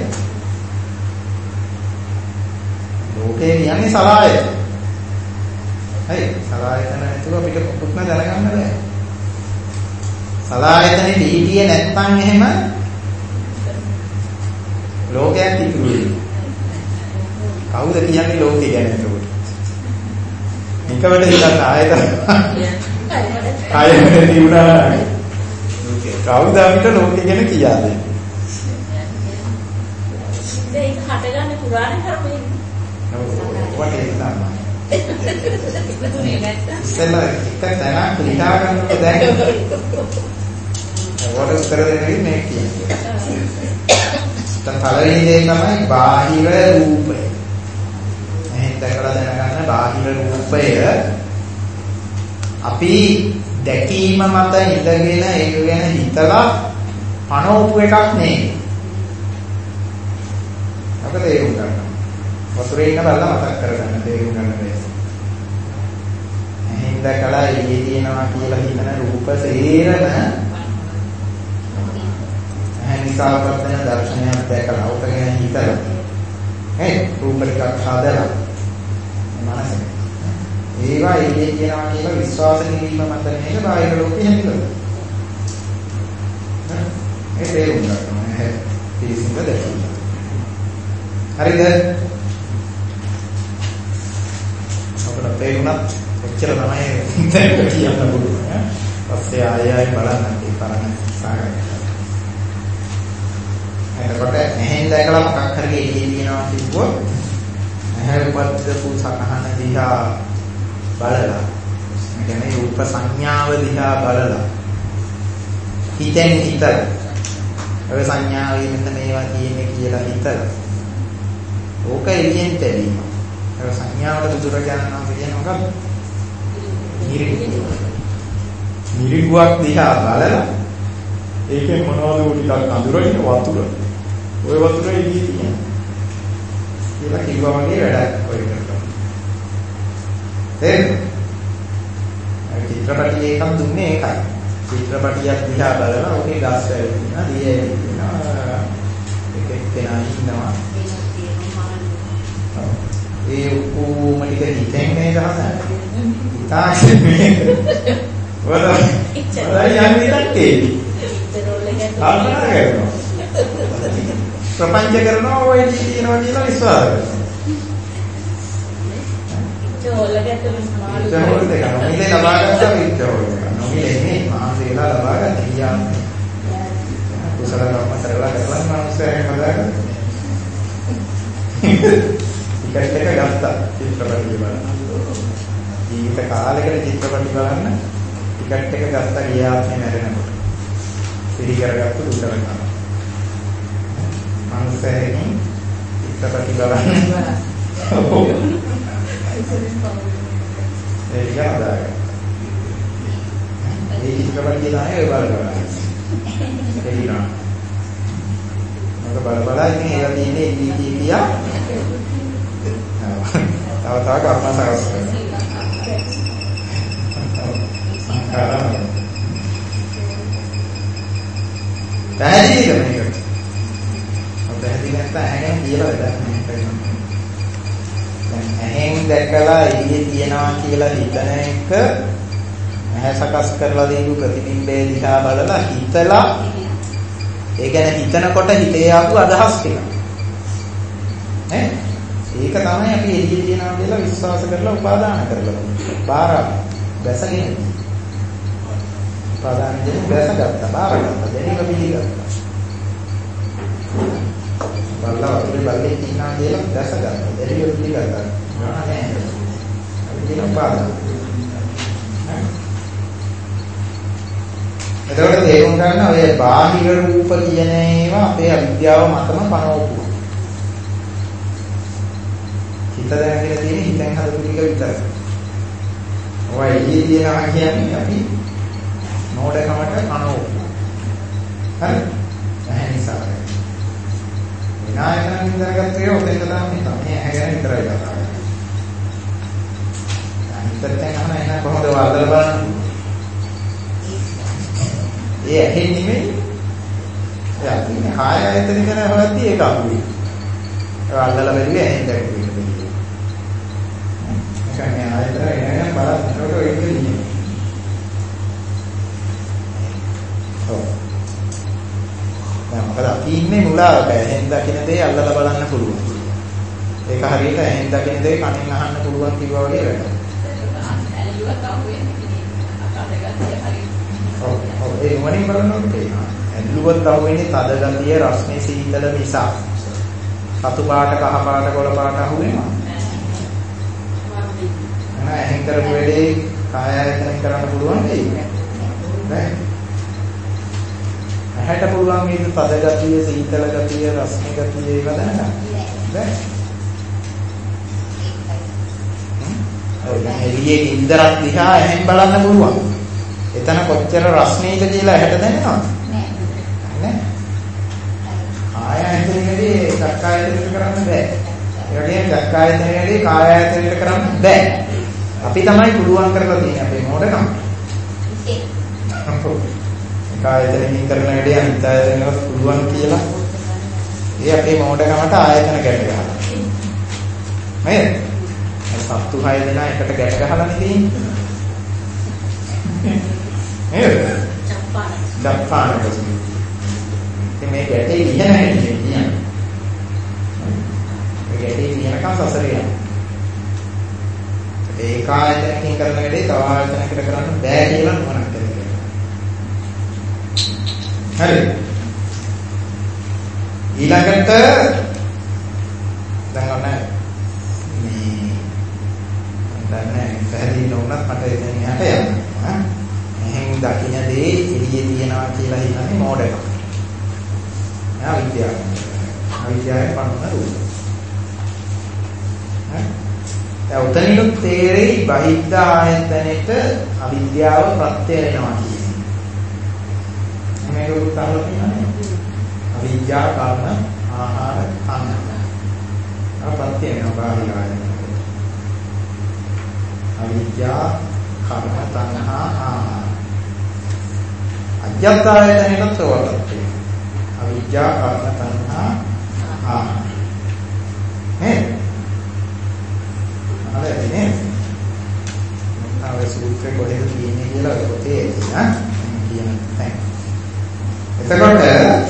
ලෝකේ කියන්නේ සලආයතන. හරි. සලආයතන නැතුව අපිට පුදුම දැනගන්න බෑ. සලආයතනේ දීතිය නැත්නම් එහෙම ලෝකයක් ඉතුරු වෙනවා. කවුද කියන්නේ ලෝකේ ගැන එතකොට? නිකවට හිතන්න ආයතන. ආයතන තියුණා. කවුද අපිට ලෝකේ ගැන කියාදේ?
ඒක හටගන්න පුරාණ කර්මයෙන්.
ඔව් ඒක තමයි.
ඉතුරුනේ නැත්තම්
ඉස්සෙල්ලා එක තැනක් හිතා ගන්නකොට දැන් වඩ උත්තර දෙන්නේ මේ කියන්නේ. දැන් පළවෙනි දේ තමයි බාහිර රූපය. එහෙන් දැකලා දැනගන්න බාහිර රූපය අපි දැකීම මත ඉඳගෙන ඒක ගැන හිතලා පණවපු එකක් නෙවෙයි. අපිට තේරුම් ගන්න. වතුරේ ඉන්න බලලා මතක් කරගන්න තේරුම් ගන්න බැහැ. එහෙන් දැකලා ඊයේ තියෙනවා කියලා හිතන රූප සේරම නිසාවර්තන දර්ශනයක් දැකලා උත ගැන හිතලා හේ රූප ටිකක් හදලා මනසේ ඒවා ඉන්නේ කියනවා කියලා විශ්වාස කිරීම මත නේද බාහිර ලෝකෙ හැදෙන්නේ. ඒ තේරුම් ගන්න ඕනේ. පිළිසිඳ දැකීම. හරිද? අපිට තේරුණා ඔච්චර තමයි දැන් කියන්න පුළුවන්. පස්සේ ආයෙ ආයෙ බලන්න ඒ පරණ සාකච්ඡා. එතකොට එහෙන් දැකලා මොකක් හරි එළියේ තියෙනවා කිව්වොත් ඇහැ උපද්දපු සකහන දිහා බලලා ඒ කියන්නේ රූප සංඥාව දිහා බලලා හිතෙන් හිතලා ඔය සංඥාවේ මෙතන මේවා තියෙන්නේ කියලා හිතලා ඕක එළියෙන් තැවීම. ඒ සංඥාවට බුදුරජාණන් වහන්සේ කියන මොකක්ද? නිරිගුවක් දිහා බලලා ඒකේ මොනවද ටිකක් අඳුරගෙන වතුර ඔය වතුර එළියේ තියෙන කියලා කිව්වා වගේ වැඩක් ඔය කරනවා. එහෙනම් චිත්‍රපටි එකක් දුන්නේ ඒකයි. චිත්‍රපටියක් දිහා බලලා ඔකේ ගස් වැවෙනවා, දිය වැවෙනවා, එක එක්කෙනා ඉන්නවා. ඒ උකුම ටික හිතෙන් නේද හදන්නේ? හිතාගෙන මේ වල වල යන්නේ නැත්තේ. කල්පනා කරනවා. ප්‍රපංච කරනවා ඔය කියනවා කියලා විශ්වාස කරනවා.
චෝලකට සමාන
චෝල දෙක නොමිලේ ලබා ගත්තා විචෝල. නොමිලේ නේ මාසෙලා ලබා ගන්න කියන්නේ. කුසල කර්ම කරලා කරලා මානසයෙන් හදාගන්න. ටිකට් එක ගත්තා චිත්‍රපටි බලන්න. ජීවිත කාලෙකට චිත්‍රපටි බලන්න ටිකට් එක ගත්තා ගියාත්නේ නැරෙනකොට. පිළිකරගත්තු දුක වෙනවා. මනුස්සයෙක් චිත්‍රපටි බලන්න. ඒක හදාගන්න. ඒ චිත්‍රපටි තමයි ඔය බලනවා. එළිරා. මම බල බල ඉන්නේ ඒවා තියෙන්නේ ඉලි කියා. තව තව කර්ම සකස් කරනවා. පැහැදිලිද මේක? ඔබ පැහැදිලි නැත්නම් ඇහෙන් කියලා වැඩක් නැහැ. දැන් ඇහෙන් දැකලා එළියේ තියනවා කියලා හිතන එක ඇහැ සකස් කරලා දීපු ප්‍රතිබිම්බේ දිහා බලලා හිතලා ඒ කියන්නේ හිතනකොට හිතේ ආපු අදහස් ටික. නේ? ඒක තමයි අපි එළියේ තියනවා කියලා විශ්වාස කරලා උපාදාන කරලා. බාර බැසගෙන. උපාදාන දෙන්න බැසගත්තා. බාර ගත්තා. දැනීම පිළිගත්තා. බලලා වතුරේ බලේ තියනවා කියලා බැසගත්තා. දැනීම පිළිගත්තා. නෑ. අපි කියන උපාදාන. එතකොට තේරුම් ගන්න ඔය බාහිර රූප කියන ඒවා අපේ අවිද්‍යාව මතම පනවපු. හිත දැනගෙන තියෙන හිතෙන් හදපු ටික විතරයි. ඔය එළියේ තියනවා කියන්නේ අපි නෝඩකමට පනවපු. හරි? නැහැ නිසා. විනායකයන් ඉඳලාගත්තේ ඔතෙන් තමයි තමයි ඇහැගෙන විතරයි කතා කරන්නේ. අනිත් පැත්තෙන් අහන එන කොහොමද වලදලා බලන්නේ? ඒ ඇහෙන් නෙමෙයි. ඒ අපි කාය ආයතන ගැන හොයද්දී ඒක අහුවේ. ඒ අල්ලලා බැලුවේ ඇහෙන් දැක්කේ. ඒකනේ ආයතන එන බලන්නකොට ඒක නෙමෙයි. ඔව්. දැන් මොකද අපි ඉන්නේ මුලාවට ඇහෙන් දකින්න දේ අල්ලලා බලන්න පුළුවන්. ඒක හරියට ඇහෙන් දකින්න දේ කනෙන් අහන්න පුළුවන් කිව්වා වගේ වැඩක්. ඇලියුවත් අහුවෙන්නේ අකඩගතිය හරියට. ඔව් ඔව් ඒ මොනින් බලනකොට තේනවා. ඇල්ලුවත් අහුවෙන්නේ තද ගතිය, රස්නේ, සීතල නිසා. සතු පාට, කහ පාට, කොළ පාට අහුවෙනවා. නෑ එහෙන් කරපු වෙලේ කාය ආයතන කරන්න පුළුවන් දෙයක් නෑ. ඇහැට පුළුවන් මේක තද ගතිය, සීතල ගතිය, රස්නේ ගතිය ඒවා දැනගන්න. බෑ. ඔය එළියේ ඉන්දරක් දිහා එහෙන් බලන්න පුළුවන්. එතන කොච්චර රස්නේද කියලා ඇහැට දැනෙනවද? නෑ. නෑ. කාය ආයතනෙදී චක්කායතනෙට කරන්න බෑ. ඒ වගේම චක්කායතනෙදී කාය ආයතනෙට කරන්න බෑ. අපි තමයි පුළුවන් කරලා තියෙන්නේ අපේ මොඩකම. කායතනෙකින් කරන වැඩේ අනිත් ආයතනවල පුළුවන් කියලා. ඒ අපේ මොඩකමට ආයතන ගැට ගහලා. නේද? සත්තු හය දෙනා එකට ගැට ගහලා තියෙන්නේ. නේද? චප්පාන. චප්පාන කොහොමද? ඉතින් මේ ගැටේ ඉහළ නැහැ කියන්නේ. මේ ගැටේ ඉහළකම් සසරේ යනවා. ඒක ආයතනකින් කරන වැඩේ තව ආයතනයකට කරන්න බෑ කියලා මොනක් කරන්නේ. හරි. ඊළඟට දැන් ඔන්න මේ දැන් පැහැදිලි නොවුනත් මට එතන යහට යනවා. එහෙන් දකින්න දේ එළියේ තියනවා කියලා හිතන්නේ මෝඩකම. යා විද්‍යාව. අවිද්‍යාවේ පන්නන රූප. හරි. දැන් උතනිනුත් තේරෙයි බහිද්ධ ආයතනෙට අවිද්‍යාව ප්‍රත්‍ය වෙනවා කියන්නේ. මේක උත්තරල තියෙනනේ. අවිද්‍යාව කර්ම ආහාර කන්න. අපත්‍ය වෙනවා බාහිර ආයතනෙට. අවිද්‍යාව කර්ම තණ්හා ආහාර. අජ්ජත් ආයතනෙට තවලත් අවිද්‍යාව කර්ම තණ්හා ආහාර. නේ? හරි නේ. මොනවා සූත්‍රේ කොහෙද තියෙන්නේ කියලා ඔතේ නා කියන තැන. එතකොට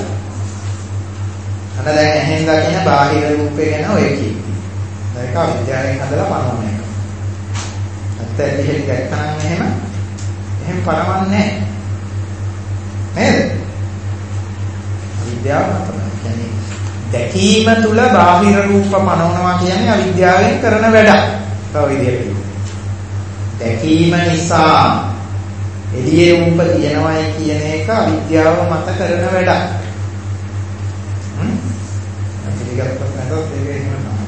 අන්න දැන් එහෙන් දකින්න බාහිර රූපේ ගැන ඔය කියන්නේ. ඒක අවිද්‍යාවෙන් හදලා පනවන එක. ඇත්ත ඇහිලි ගැටකනම් එහෙම එහෙම පනවන්නේ නැහැ. නේද? අවිද්‍යාව තමයි කියන්නේ දැකීම තුල බාහිර රූප පනවනවා කියන්නේ අවිද්‍යාවෙන් කරන වැඩක්. තව විදිහකට දැකීම නිසා එළියේ රූප තියෙනවයි කියන එක අවිද්‍යාව මත කරන වැඩක්. හ්ම්? අපිටගත්තොත් නැතොත් ඒක එහෙම තමයි.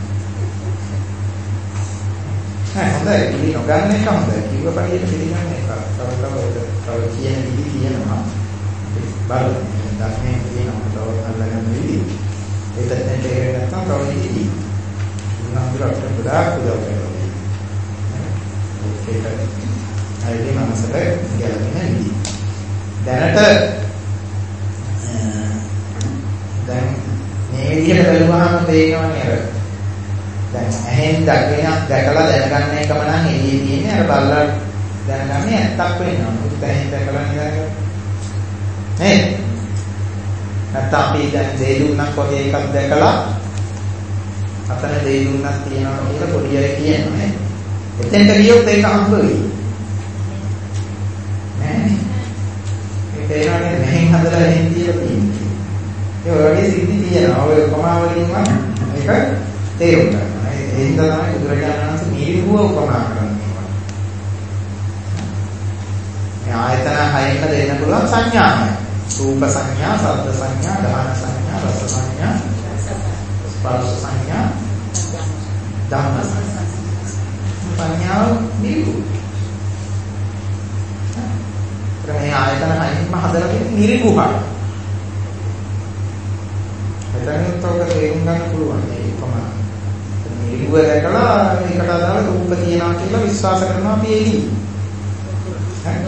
හරි හොඳයි. ඉතින් නොගන්න එක හොඳයි. කිව්ව පරිදි පිළිගන්න එක. තව තව තව කියන විදි කියනවා. බලන්න. ධර්මයේ තියෙන තව අල්ලගන්න විදිහ. ඒකත් දැන් තේරෙන්නේ නැත්නම් තව ඉතිරි. උන්වහන්සේට ගොඩාක් උදව් කරනවා. ඒක හරියට මනසට ගැලපෙන විදිහ. දැනට දැන් මේ විදිහට බලුවාම තේරෙනවනේ අර දැන් ඇහෙන් දකින දැකලා දැනගන්න එකම නම් එළියේ තියෙන්නේ අර බලලා දැනගන්නේ ඇත්තක් වෙනවා. මුත් ඇහෙන් දැකලා නේද? නේද? නැත්නම් අපි දැන් දෙයුණක් වගේ එකක් දැකලා අතන දෙයුණක් තියෙනවා කියලා පොඩි අය කියනවා නේ. එතෙන්ට ගියොත් ඒක හම්බ වෙයි. නෑ. ඒ තේරෙන්නේ මෙහෙන් හදලා එහෙන් තියලා තියෙන්නේ. ඒ වගේ සිද්ධි තියෙනවා. ඔය උපමාවලින්ම ඒක තේරුම් ගන්න. ඒ හින්දා තමයි බුදුරජාණන් වහන්සේ නිර්භව උපමා කරන්නේ. මේ ආයතන හයෙන් දෙන්න පුළුවන් සංඥාමය. රූප සංඥා, ශබ්ද සංඥා, ගාහන සංඥා, රස සංඥා, ස්පර්ශ සංඥා, ධම්ම සංඥා. සංඥා නිර්භව. මේ ආයතන හයින්ම හදලා තියෙන නිර්භවයි. එතනින් තෝක තේරුම් ගන්න පුළුවන් මේ කොහොමද? නිර්භව දැකලා ඒකට අදාළ රූප තියනවා කියලා විශ්වාස කරනවා අපි එළි. හරි.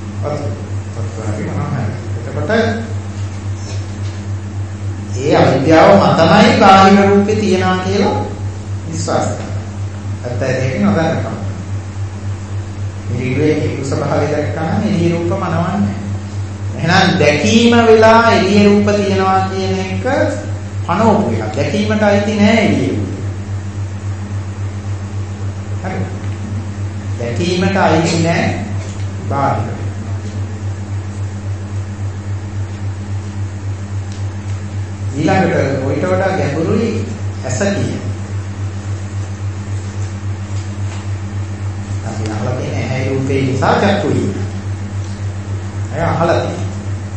එතකොට ඒ අවිද්‍යාව මතමයි බාහිර රූපේ තියනවා කියලා විශ්වාස කරනවා. අත්‍යත ඒක නොදන්නකම. නිර්විවේක ස්වභාවය දැක්කම එළිය රූප මනවන්නේ. එහෙනම් දැකීම වෙලා එළිය රූප තියනවා කියන එක පනෝපු එකක්. දැකීමට අයිති නෑ එළිය රූප. හරි. දැකීමට අයිති නෑ බාහිර. ඊළඟට ඔයිට වඩා ගැඹුරුයි ඇස කියන. අපි අහලා තියෙන ඇහැ රූපේ නිසා චක්කුයි. අය අහලා තියෙනවා.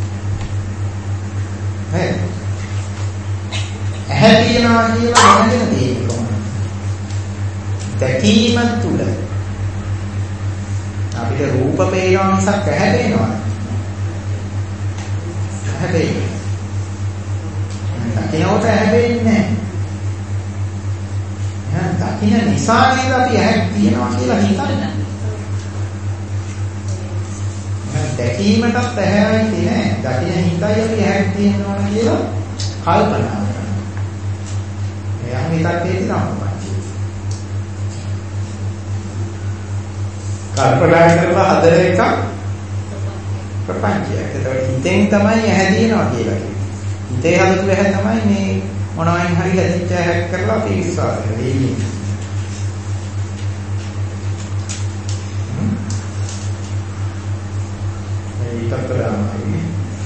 නේද? ඇහැ තියනවා කියලා දැනගෙන තියෙන්නේ කොහොමද? දැකීම තුළ අපිට රූප පේනවා මිසක් ඇහැ පේනවද? ඇහැ පේන්නේ. දකින්නට හැබෙන්නේ නැහැ. දකින්න නිසා නේද අපි ඇහක් තියනවා කියලා හිතන්නේ. දැකීමටත් ඇහැයි තියෙන්නේ. දකින්න හිතයි අපි ඇහක් තියනවා කියලා කල්පනා කරනවා. එයා හිතක් තියෙනවා. කල්පනා කරලා හදන එක ප්‍රපංචයක්. ඒතකොට හිතෙන් තමයි ඇහැ තියනවා කියලා කියන්නේ. හිතේ හදපු ඇහැ තමයි මේ මොනවයින් හරි හැදිච්ච ඇහැක් කරලා අපි විශ්වාස කරන්නේ. මේ ඊටතරමයි.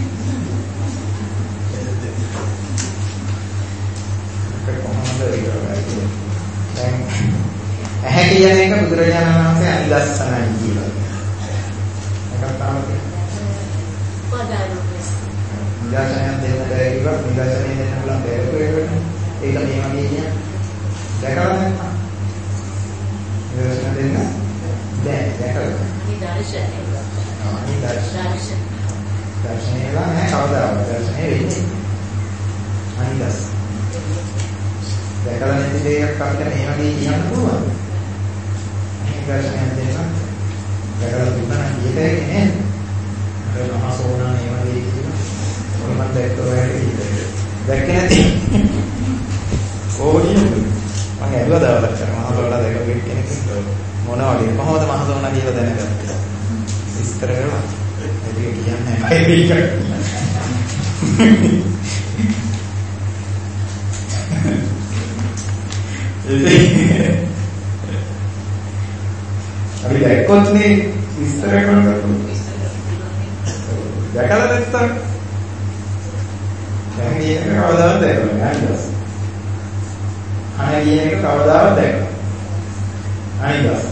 ඒක කොහොමද ඉවරයි? දැන් ඇහැ කියන එක බුදුරජාණන් වහන්සේ අනිදස්සනයි කියලා. ඒකත් තමයි. පදාරු නිදර්ශනයක් දෙන්න බැහැ කිව්වා. නිදර්ශනය දෙන්න පුළුවන් බැරි වෙන්නේ. ඒක මේ වගේ කියන්නේ. දැකලා නැත්නම්. නිදර්ශන දෙන්න බැහැ. දැකලා. නිදර්ශනය. ආ නිදර්ශන. දර්ශනය නෑ කවදාවත්. දර්ශනය වෙන්නේ. අනිදස්. දැකලා නැති දෙයක් අපිට මේ වගේ කියන්න පුළුවන්. නිදර්ශනයක් දෙන්න. දැකලා දුන්නා නම් කියතේ නේද? ඒක මහසෝනා මේ වගේ කියනවා. මම දැක්කෝ වැඩි දැක්කේ නැති ඕනියම මම ඇහුවා දවල්ක් කරා මහසෝනා දැක්කෝ කෙනෙක් මොනවද කොහොමද මහසෝනා කියලා දැනගත්තේ විස්තර කරලා ඒක කියන්නේ නැහැ අපි දැක්කොත් නේ විස්තර කරනවා දැකලා නැත්නම් දැන් කියන එක කවදාවත් දැකලා නැහැ. අනේ කියන එක කවදාවත් දැකලා. අනිවාර්ය.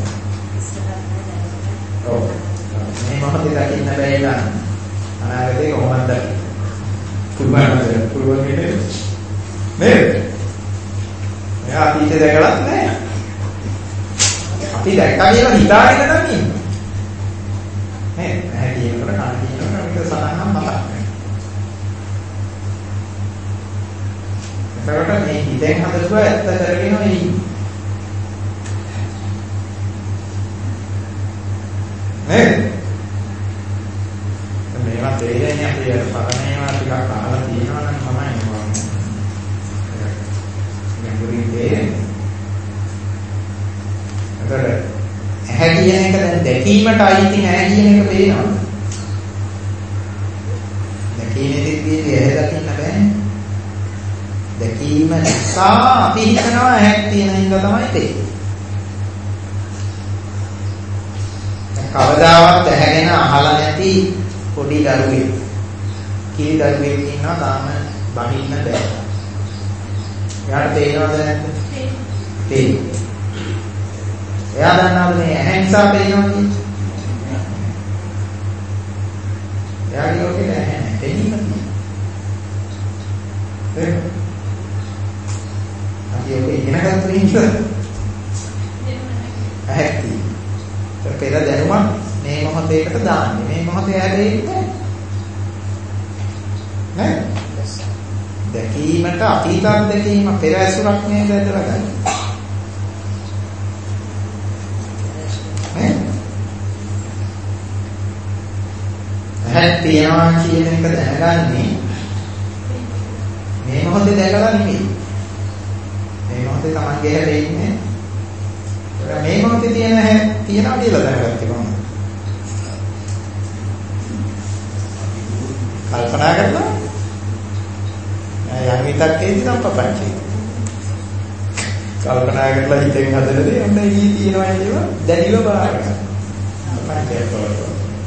ඔව්. මේ මොහොතේ දකින්න බැහැ නම් අනාගතේ කොහොමද දකින්නේ? කුමාරද පුළුවන් නේද? නේද? මෙයා අතීතේ දැකලත් නැහැ. අපි දැක්කා කියලා හිතාගෙන නම් ඉන්නේ. නේද? නැහැ කියනකොට කන කියනකොට අපිට සතහනම් මතක් වෙනවා. එතකොට මේ හිතෙන් හදපුවා ඇත්ත කරගෙන ඉන්නේ. නේද? මේවා තේරෙන්නේ අපි පරණේවා ටිකක් අහලා තියෙනවා නම් තමයි මොකක්ද? ගැඹුරින් තේරෙන්නේ. එතකොට ඇහැ කියන එක දැන් දැකීමට අයිති නැහැ කියන එක පේනවා. දැකීමේදී ඇහැ දකින්න බෑනේ. දැකීම නිසා අපි හිතනවා ඇහැක් තියෙන හින්දා තමයි තේරෙන්නේ. කවදාවත් ඇහැගෙන අහලා නැති පොඩි දරුවෙක් කී දරුවෙක් ඉන්නවා තාම බහින්න බෑ. එයාට තේරෙනවද නැද්ද? තේරෙනවා. එයා දන්නවද මේ ඇහැ නිසා පේනවා කියන්නේ? එයාගේ ඔකේ ඇහැ නැහැ. පෙනීම තියෙනවා. අපි ඔක ඉගෙන ගන්න ඉන්නේ. ඇහැ තියෙනවා. පෙර දැනුමක් මේ මොහොතේකට දාන්නේ. මේ මොහොතේ ඇදෙන්නේ නෑ. දැකීමට අතීත දැකීම පෙර ඇසුරක් නේද ඇදලා ගන්න. නේ? ඇහක් තියනවා කියන එක දැනගන්නේ මේ මොහොතේ දැකලා නෙමෙයි. මේ මොහොතේ Tamange හැදේ ඉන්නේ. මේ මොහොතේ තියෙන හැ තියනවා කියලා දැනගත්තේ කොහොමද? කල්පනා කරලා යම් විතක්කේදී නම් පපංචේ. කල්පනා කරලා හිතෙන් හදන දේ ඔන්න ඊ තියෙනවා කියලා දැඩිව බාර ගන්න. පපංචේ කරලා.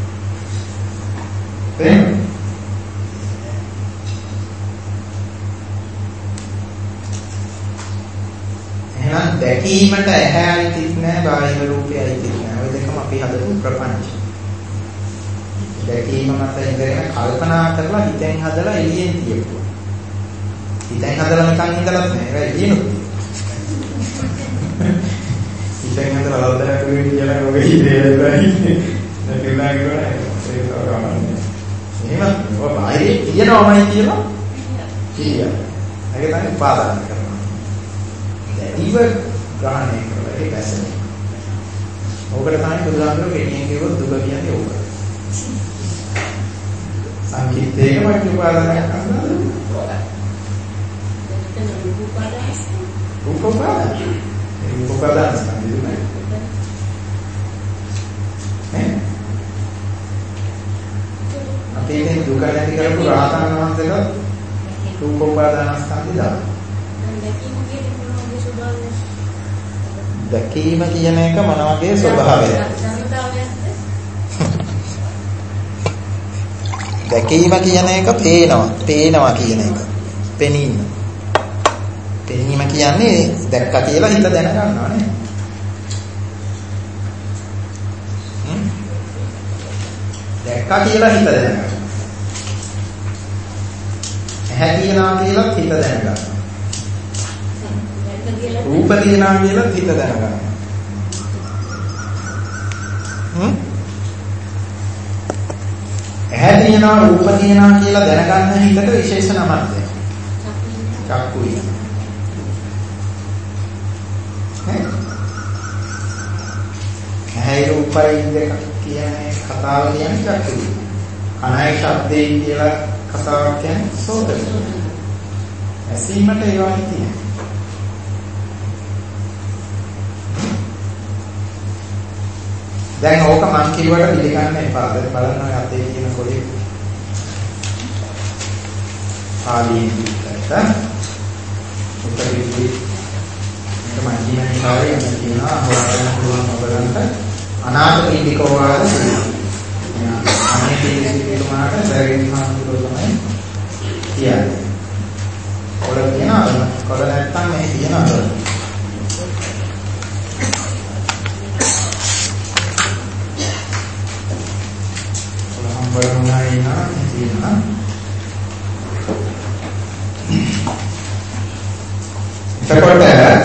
එහෙනම් දැකීමට ඇහැ අයිතිත් නැහැ, බාහිර රූපය අයිතිත් නැහැ. ඔය දෙකම අපි හදපු ප්‍රපංච. දැකීම මත ඉඳගෙන කල්පනා කරලා හිතෙන් හදලා එළියෙන් තියපුවා. හිතෙන් හදලා නිකන් ඉඳලත් නෑ. ඒක එළියෙනුත්. හිතෙන් හදලා ලවදලා කුවේ කියලා ඔබ ඉතේලා ඉන්නේ. නැතිලා කියනවා ඒක තමයි. එහෙම ඔය බාහිරේ තියනවමයි කියලා කියනවා. ඒක තමයි උපාදාන කරනවා. දැඩිව ග්‍රහණය කරලා ඒක ඇසෙන්නේ. ඕකට තමයි බුදුහාමුදුරුවෝ කෙනියෙන් කියවොත් දුක කියන්නේ ඕක. සංකීර්තේක වගේ උපාදානයක් කරනවා. රූප උපාදාන. රූප උපාදාන සංකීර්තයි. නේ? අපි මේ දුක නැති කරපු රාතන වහන්සේලා රූප උපාදාන ස්කන්ධය දාන. දැකීම කියන එක මොන වගේ ස්වභාවයක්ද? දැකීම කියන එක පේනවා, පේනවා කියන එක. පෙනීම. පෙනීම කියන්නේ දැක්කා කියලා හිත දැනගන්නවා නේ. හ්ම්. දැක්කා කියලා හිත දැනගන්නවා. ඇහැ තියනවා කියලා හිත දැනගන්නවා. රූප තියනවා කියලා හිත දැනගන්නවා. හ්ම්. ඇහැ තියනවා රූප තියනවා කියලා දැනගන්න හිතට විශේෂ නමක් දෙන්න. චක්කුයි. ඇහැ රූපයි දෙක කියන්නේ කතාව කියන්නේ චක්කුයි. කනයි ශබ්දේ කියලා කතාවක් කියන්නේ සෝතයි. ඇසීමට ඒවා තියෙනවා. දැන් ඕක මං කිව්වට පිළිගන්න එපා. දැන් බලන්න ඔය අතේ තියෙන පොඩි ආලීකට උත්තරීදී මම කියන්නේ කාර්යය මම කියනවා හොරගන්න පුළුවන් ඔයගලන්ට අනාථ පිටිකෝ වාද අනේ පිටිකෝමාට බැරිම හඳුරෝ තමයි කියන්නේ. ඔල කියනවා කොල නැත්තම් මේ කියනවා. වරුණායි නා තියෙනවා. එතකොට දැන්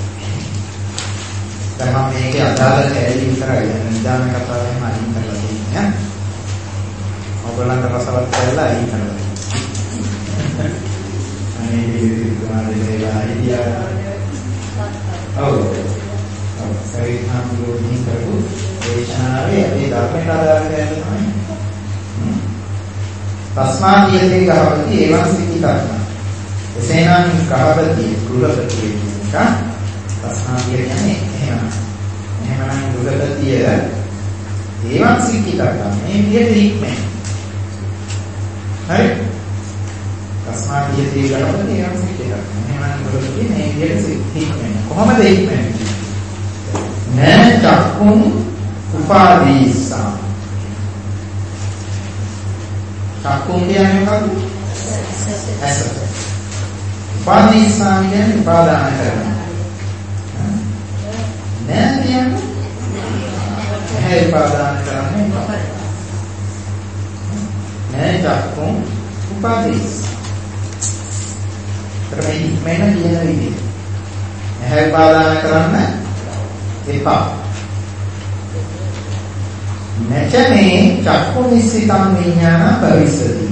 මම මේකේ අදාළ කැලේ විතරයි නිදාන කතාවෙම අයින් කරලා තියෙන්නේ. ඔයගොල්ලන්ට රසවත් කරලා අයින් කරලා තියෙනවා. මේ විදිහට ඉදියා ඔව් ඔව් සරිහාමුදුරුවෝ මේ කරපු දේශනාවේ අපේ ධර්මයට අදාළ දෙයක් තමයි තස්මාදීයතේ ගහපති ඒවං සික්ඛිතත්ම එසේනම් ගහපති ගෘහපති කියන එක තස්මාදීය කියන්නේ එහෙම එහෙමනම් ගෘහපතිය ඒවං සික්ඛිතත්ම මේ විදිහට ඉක්මන හරි තස්මාදීයතේ ගහපති ඒවං සික්ඛිතත්ම එහෙමනම් ගෘහපතිය මේ විදිහට ඉක්මන කොහොමද ඉක්මන්නේ නෑ චක්කුම් උපාදීසා චක්කුම් කියන්නේ මොකක්ද? ඇස. උපාදීසා කියන්නේ උපාදාන කරනවා. නෑ කියන්නේ නෑ උපාදාන කරන්නේ නෑ චක්කුම් උපාදීසා. තරමයි මෙන්න කියන විදිහ. නෑ උපාදාන කරන්න එපා. නැචනේ චක්කු නිස්සිතං විඥාන භවිස්සති.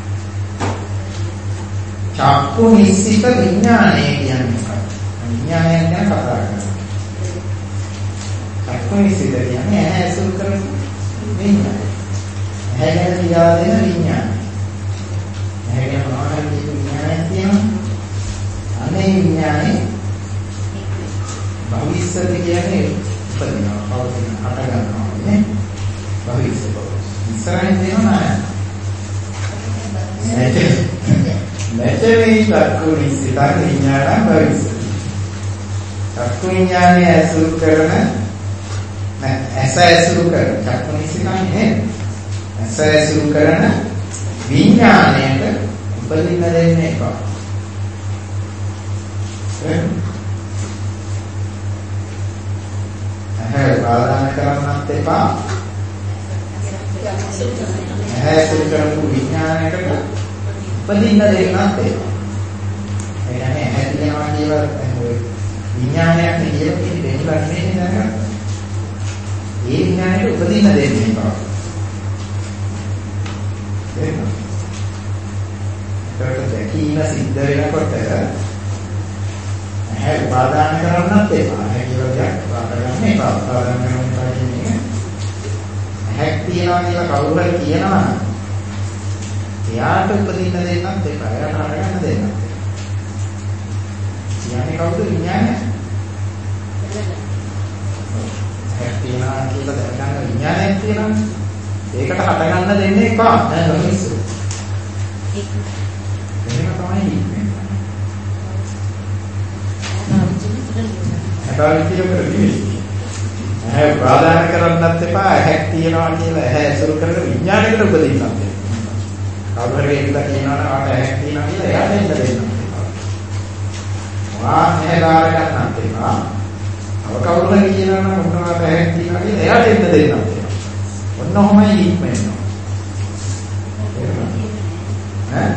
චක්කු නිස්සිත විඥානය කියන්නේ විඥානය ගැන කතා කරනවා. චක්කු නිස්සිත කියන්නේ ඇහැ ඇසුරු කරන විඥානය. ඇහැ ගැන කියා දෙන විඥානය. ඇහැ ගැන මොනවද විඥානය කියනවා? අනේ විඥානය භවිස්සති කියන්නේ උපදිනවා, පවතින, හට ගන්නවා නේ. භවිස්සති. ඉස්සරහින් දෙනවා නෑ. නැචනේ චක්කු නිස්සිත විඥාන භවිස්සති. චක්කු විඥානය ඇසුරු කරන ඇස ඇසුරු කරන චක්කු නිස්සිතන්නේ ඇස ඇසුරු කරන විඥාණයට උපදින්න දෙන්නේ එපා. ඇහැ පාදාන කරන්නත් එපා. ඇහැ ඇසුරු කරපු විඥාණයකට උපදින්න දෙන්නත් එපා. ඒ කියන්නේ ඇහැ කියනවා කියලා විඥානයක් කියලා කියන දෙන්නක් නෙමෙයි නේද? ඒ විඥාණයට උපදින්න දෙන්න එපා. එහෙනම් ඒකට දැකීම සිද්ධ වෙනකොට ඇහැ උපාදාන කරන්නත් එපා. ඇහැ කියලා දෙයක් උපාදාන කරන්න එපා. උපාදාන කරනවා කියන්නේ ඇහැක් තියනවා කියලා කවුරු හරි කියනවා නම් එයාට උපදින්න දෙන්නත් එපා. එයාට හරගන්න දෙන්නත් එපා. කියන්නේ කවුද විඥානය? ඇහැක් තියනවා කියලා දැනගන්න විඥානයක් තියෙනවා. ඒකට හටගන්න දෙන්න එපා. නේද මිනිස්සු? ඒක තමයි ඉන්නේ. හැබැයි කියන්නේ ඇහැ උපාදාන කරන්නත් එපා. ඇහැක් තියනවා කියලා ඇහැ ඇසුරු කරගෙන විඥානයකට උපදින්නත් එපා. කවුරු හරි එක්කලා කියනවා නම් ආට ඇහැක් තියනවා කියලා එයාට එන්න දෙන්න එපා. වා ඇහැ ගාර ගන්නත් එපා. අව කවුරු හරි කියනවා නම් මොනවා ඇහැක් තියනවා කියලා එයාට එන්න දෙන්න එපා. ඔන්න ඔහොමයි ඉක්මනවා. ඈ?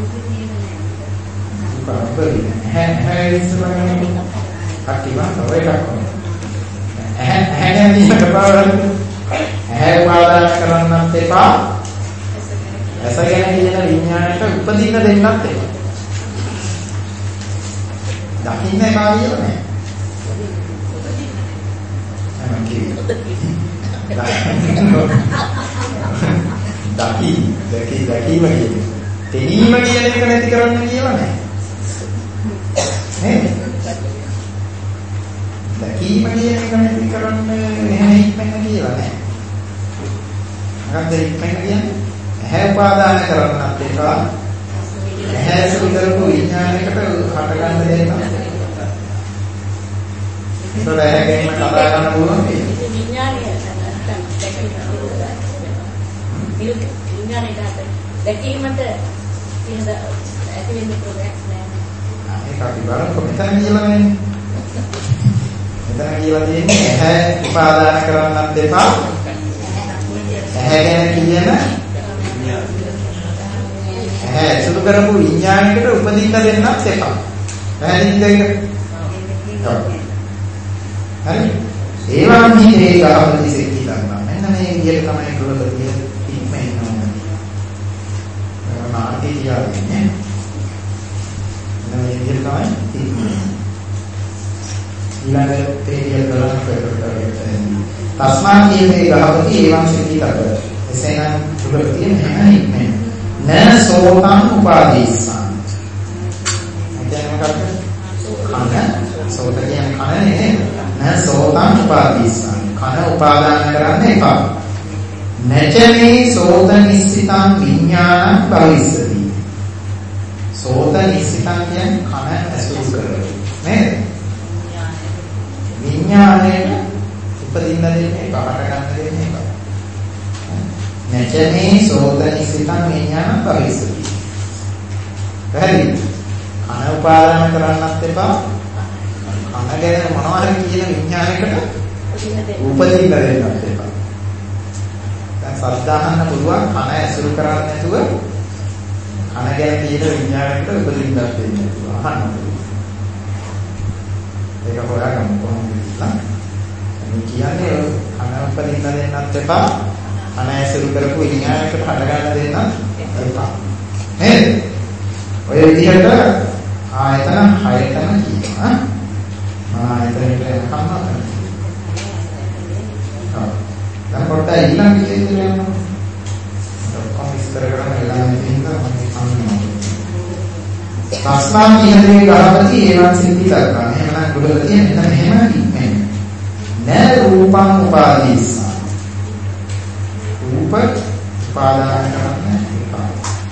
උපාපරි හැ හැ ඉස්සරහට අක්කිවා තව එකක් වුණා. ඇහැ ඇහැ ගැන ඉස්සක පාවරන්න. ඇහැ උපාදාන කරන්නත් එපා. ඇස ගැන කියන විඥාණයට උපදින්න දෙන්නත් එපා. දකින්න එපා කියලා නෑ. මම කිව්වා. දකි දකි දකිම කියන්නේ තේීම කියන එක නැති කරන්න කියලා නෑ නේද? දකීම කියන එක නැති කරන්න එහෙම ඉක්මන කියලා නෑ. මොකක්ද ඉක්මන කියන්නේ? ඇහැ උපාදාන කරන්නත් එපා. ඇහැ සුදරපු විඥානයකට හටගන්න දෙන්න. ඒක ඇහැ ගැන කතා කරන්න පුළුවන් කියන්නේ
විඥානය විඥානයට දැකීමට තියෙන ඇති වෙන ප්‍රොග්‍රෑම් නෑ.
ඒක අපි බලමු මෙතන කියලා වෙන්නේ. මෙතන කියලා තියෙන්නේ ඇහැ උපාදාන කරන්නත් එපා. ඇහැ ගැන කියන ඇහැ සුදු කරපු විඥානයකට උපදින්න දෙන්නත් එපා. පැහැදිලිද ඒක? හරි. ඒවන් මේ ගාමති සිද්ධි ගන්නවා. මෙන්න මේ විදිහට තමයි ගෘහපතිය ඉක්මනින්ම මාර්ගය කියන්නේ. තමයි තිබෙන්නේ. ඊළඟ තේරිය කරන ප්‍රකටකරන්නේ. තස්මාත් යේතේ ගහවති ඒවං සිද්ධිතක. එසේනම් දුකට තියෙන හැම ඉක්මන. න සෝතං උපාදීසං. එතන මොකක්ද? කන සෝත කියන්නේ කන නේ. න සෝතං උපාදීසං. කන උපාදාන කරන්න එපා. නචනේ සෝත නිස්සිතං විඥානං භවිස්සති. සෝත නිස්සිතං කියන්නේ කන ඇසුරු කරගෙන නේද? විඥාණයට උපදින්න දෙන්නේ පහට ගන්න දෙන්නේ නැහැ. නැචනේ සෝත නිස්සිතං විඥානං භවිස්සති. පැහැදිලිද? කන උපාදාන කරන්නත් එපා. කන ගැන මොනවා හරි කියන විඥානයකට උපදින්න දෙන්නත් එපා. දැන් සද්ධාහන්න පුළුවන් කන ඇසුරු කරන්නේ නැතුව කන ගැන තියෙන විඥානයකට උපදින්නත් දෙන්න පුළුවන්. අහන්න පුළුවන්. ඒක හොයාගන්න කොහොමද කියලා. මේ කියන්නේ කන උපදින්න දෙන්නත් එපා. කන ඇසුරු කරපු විඥානයකට හට ගන්න දෙන්නත් එපා. නේද? ඔය විදිහට ආයතන හයටම කියනවා. ආයතනෙට යනකම් දැන් පොඩ්ඩක් ඊළඟ විදිහට යනවා. ඔක්කොම විස්තර කරන්න වෙලා නැතිනම් මම අහනවා. තස්මාත් යේතේ ගහවති ඒවං සිද්ධිතක්. එහෙනම් ගොඩල තියෙන මෙන්න මෙහෙම ඉන්නේ. නෑ රූපං උපාදීසං. රූප උපාදාන කරන්නේ එපා.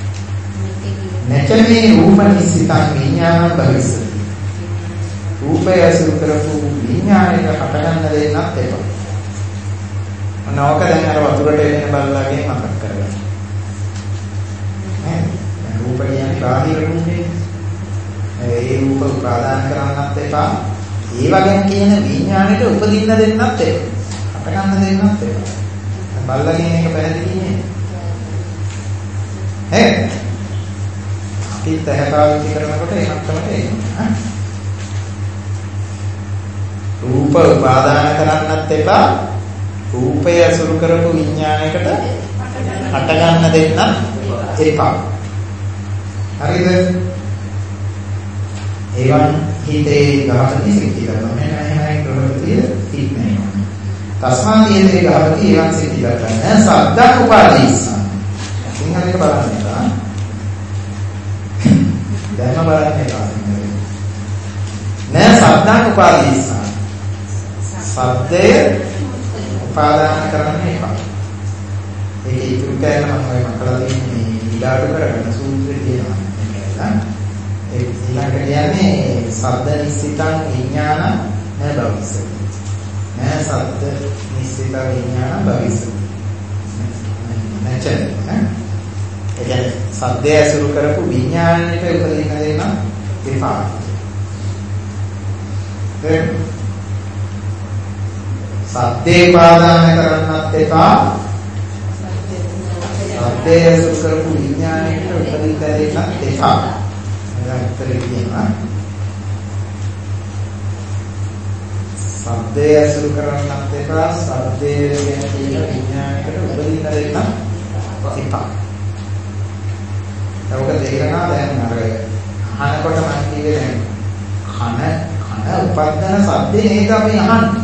නැචනේ රූප නිස්සිතං විඥානං භවිස්සති. රූපය ඇසුරු කරපු විඥානයක හටගන්න දෙන්නත් එපා. මොනවාක දැන් අර වතුරට එන බල්ලාගේ මතක් කරගන්න. නේද? රූප කියන්නේ බාහිර රූපේ. ඒ රූප උපාදාන කරන්නත් එපා. ඒ වගේම කියන විඥාණයට උපදින්න දෙන්නත් එපා. හටගන්න දෙන්නත් එපා. බල්ලාගේ එක පැහැදිලි නේ. ඈ අපි තහපාවිච්චි කරනකොට ඒ මට්ටමට එනවා. රූප උපාදාන කරන්නත් එපා. රූපය අසුරු කරපු විඥානයකට හට ගන්න දෙන්න එපා. හරිද? ඒවන් හිතේ ගහති සිද්ධියක් නෑ නෑ ප්‍රවෘත්තිය තිබෙන්නේ. තස්මාත් යේතේ ගහති ඒවන් සිද්ධියක් නෑ සද්දක් උපාදීසං. සිංහලෙන් බලන්න එපා. දැන්ම බලන්න එපා. නෑ සද්දක් උපාදීසං. සද්දය උපාදාන කරන්න එපා. ඒක ඉතුරු කරලා මම ඔය මතලා තියෙන්නේ ඊළාට කරගෙන සූත්‍රයේ තියෙනවා. ඒ ඊළඟට කියන්නේ සද්ද නිස්සිතං විඥාන න භවිස්සති. නෑ සද්ද නිස්සිත විඥාන භවිස්සති. නැචන ඈ. ඒ කියන්නේ සද්දය අසුරු කරපු විඥානයට උපදින දෙන්න එපා. ඒ සද්දේ පාදාන කරන්නත් එපා. සද්දේ අසුරු කරපු විඥානයට උපදින්න දෙන්නත් එපා. දැන් උත්තරේ කියනවා. සද්දේ අසුරු කරන්නත් එපා. සද්දේ ගැන තියෙන විඥානයකට උපදින්න දෙන්නත් එපා. ඒක තේරෙනවා දැන් අර අහනකොට මම කිව්වේ දැන් කන කන උපදින සද්දේ නේද අපි අහන්නේ.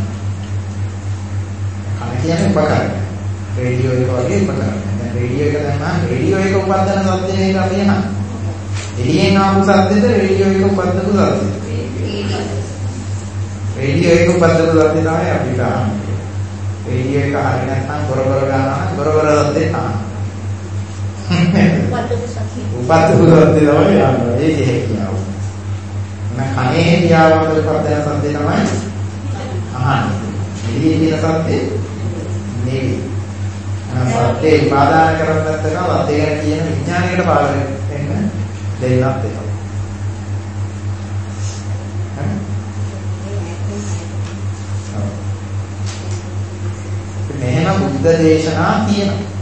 කියන්නේ උපකරණ. රේඩියෝ එක වගේ උපකරණ. දැන් රේඩියෝ එක දැම්මම රේඩියෝ එක උපදින සද්දේ නේද අපි අහන්නේ. එළියෙන් ආපු සද්දෙද රේඩියෝ එක උපදින සද්දෙද? රේඩියෝ එක උපදින සද්දේ තමයි අපිට අහන්නේ. රේඩියෝ එක හරිය නැත්නම් බොර බොර ගන්නවා නම් බොර බොර සද්දේ තමයි. උපදින සද්දේ. උපදින සද්දේ තමයි යන්නේ. ඒක හේකියාව. මම කනේ හියාවකට උපදින සද්දේ තමයි අහන්නේ. එළියේ තියෙන සද්දේ නෙවෙයි. සත්‍යය උපාදාන කරගත්ත කරනවා සත්‍ය ගැන කියන විඥානයකට පාලනය වෙන්න දෙන්නත් එපා. මෙහෙම බුද්ධ දේශනා තියෙනවා.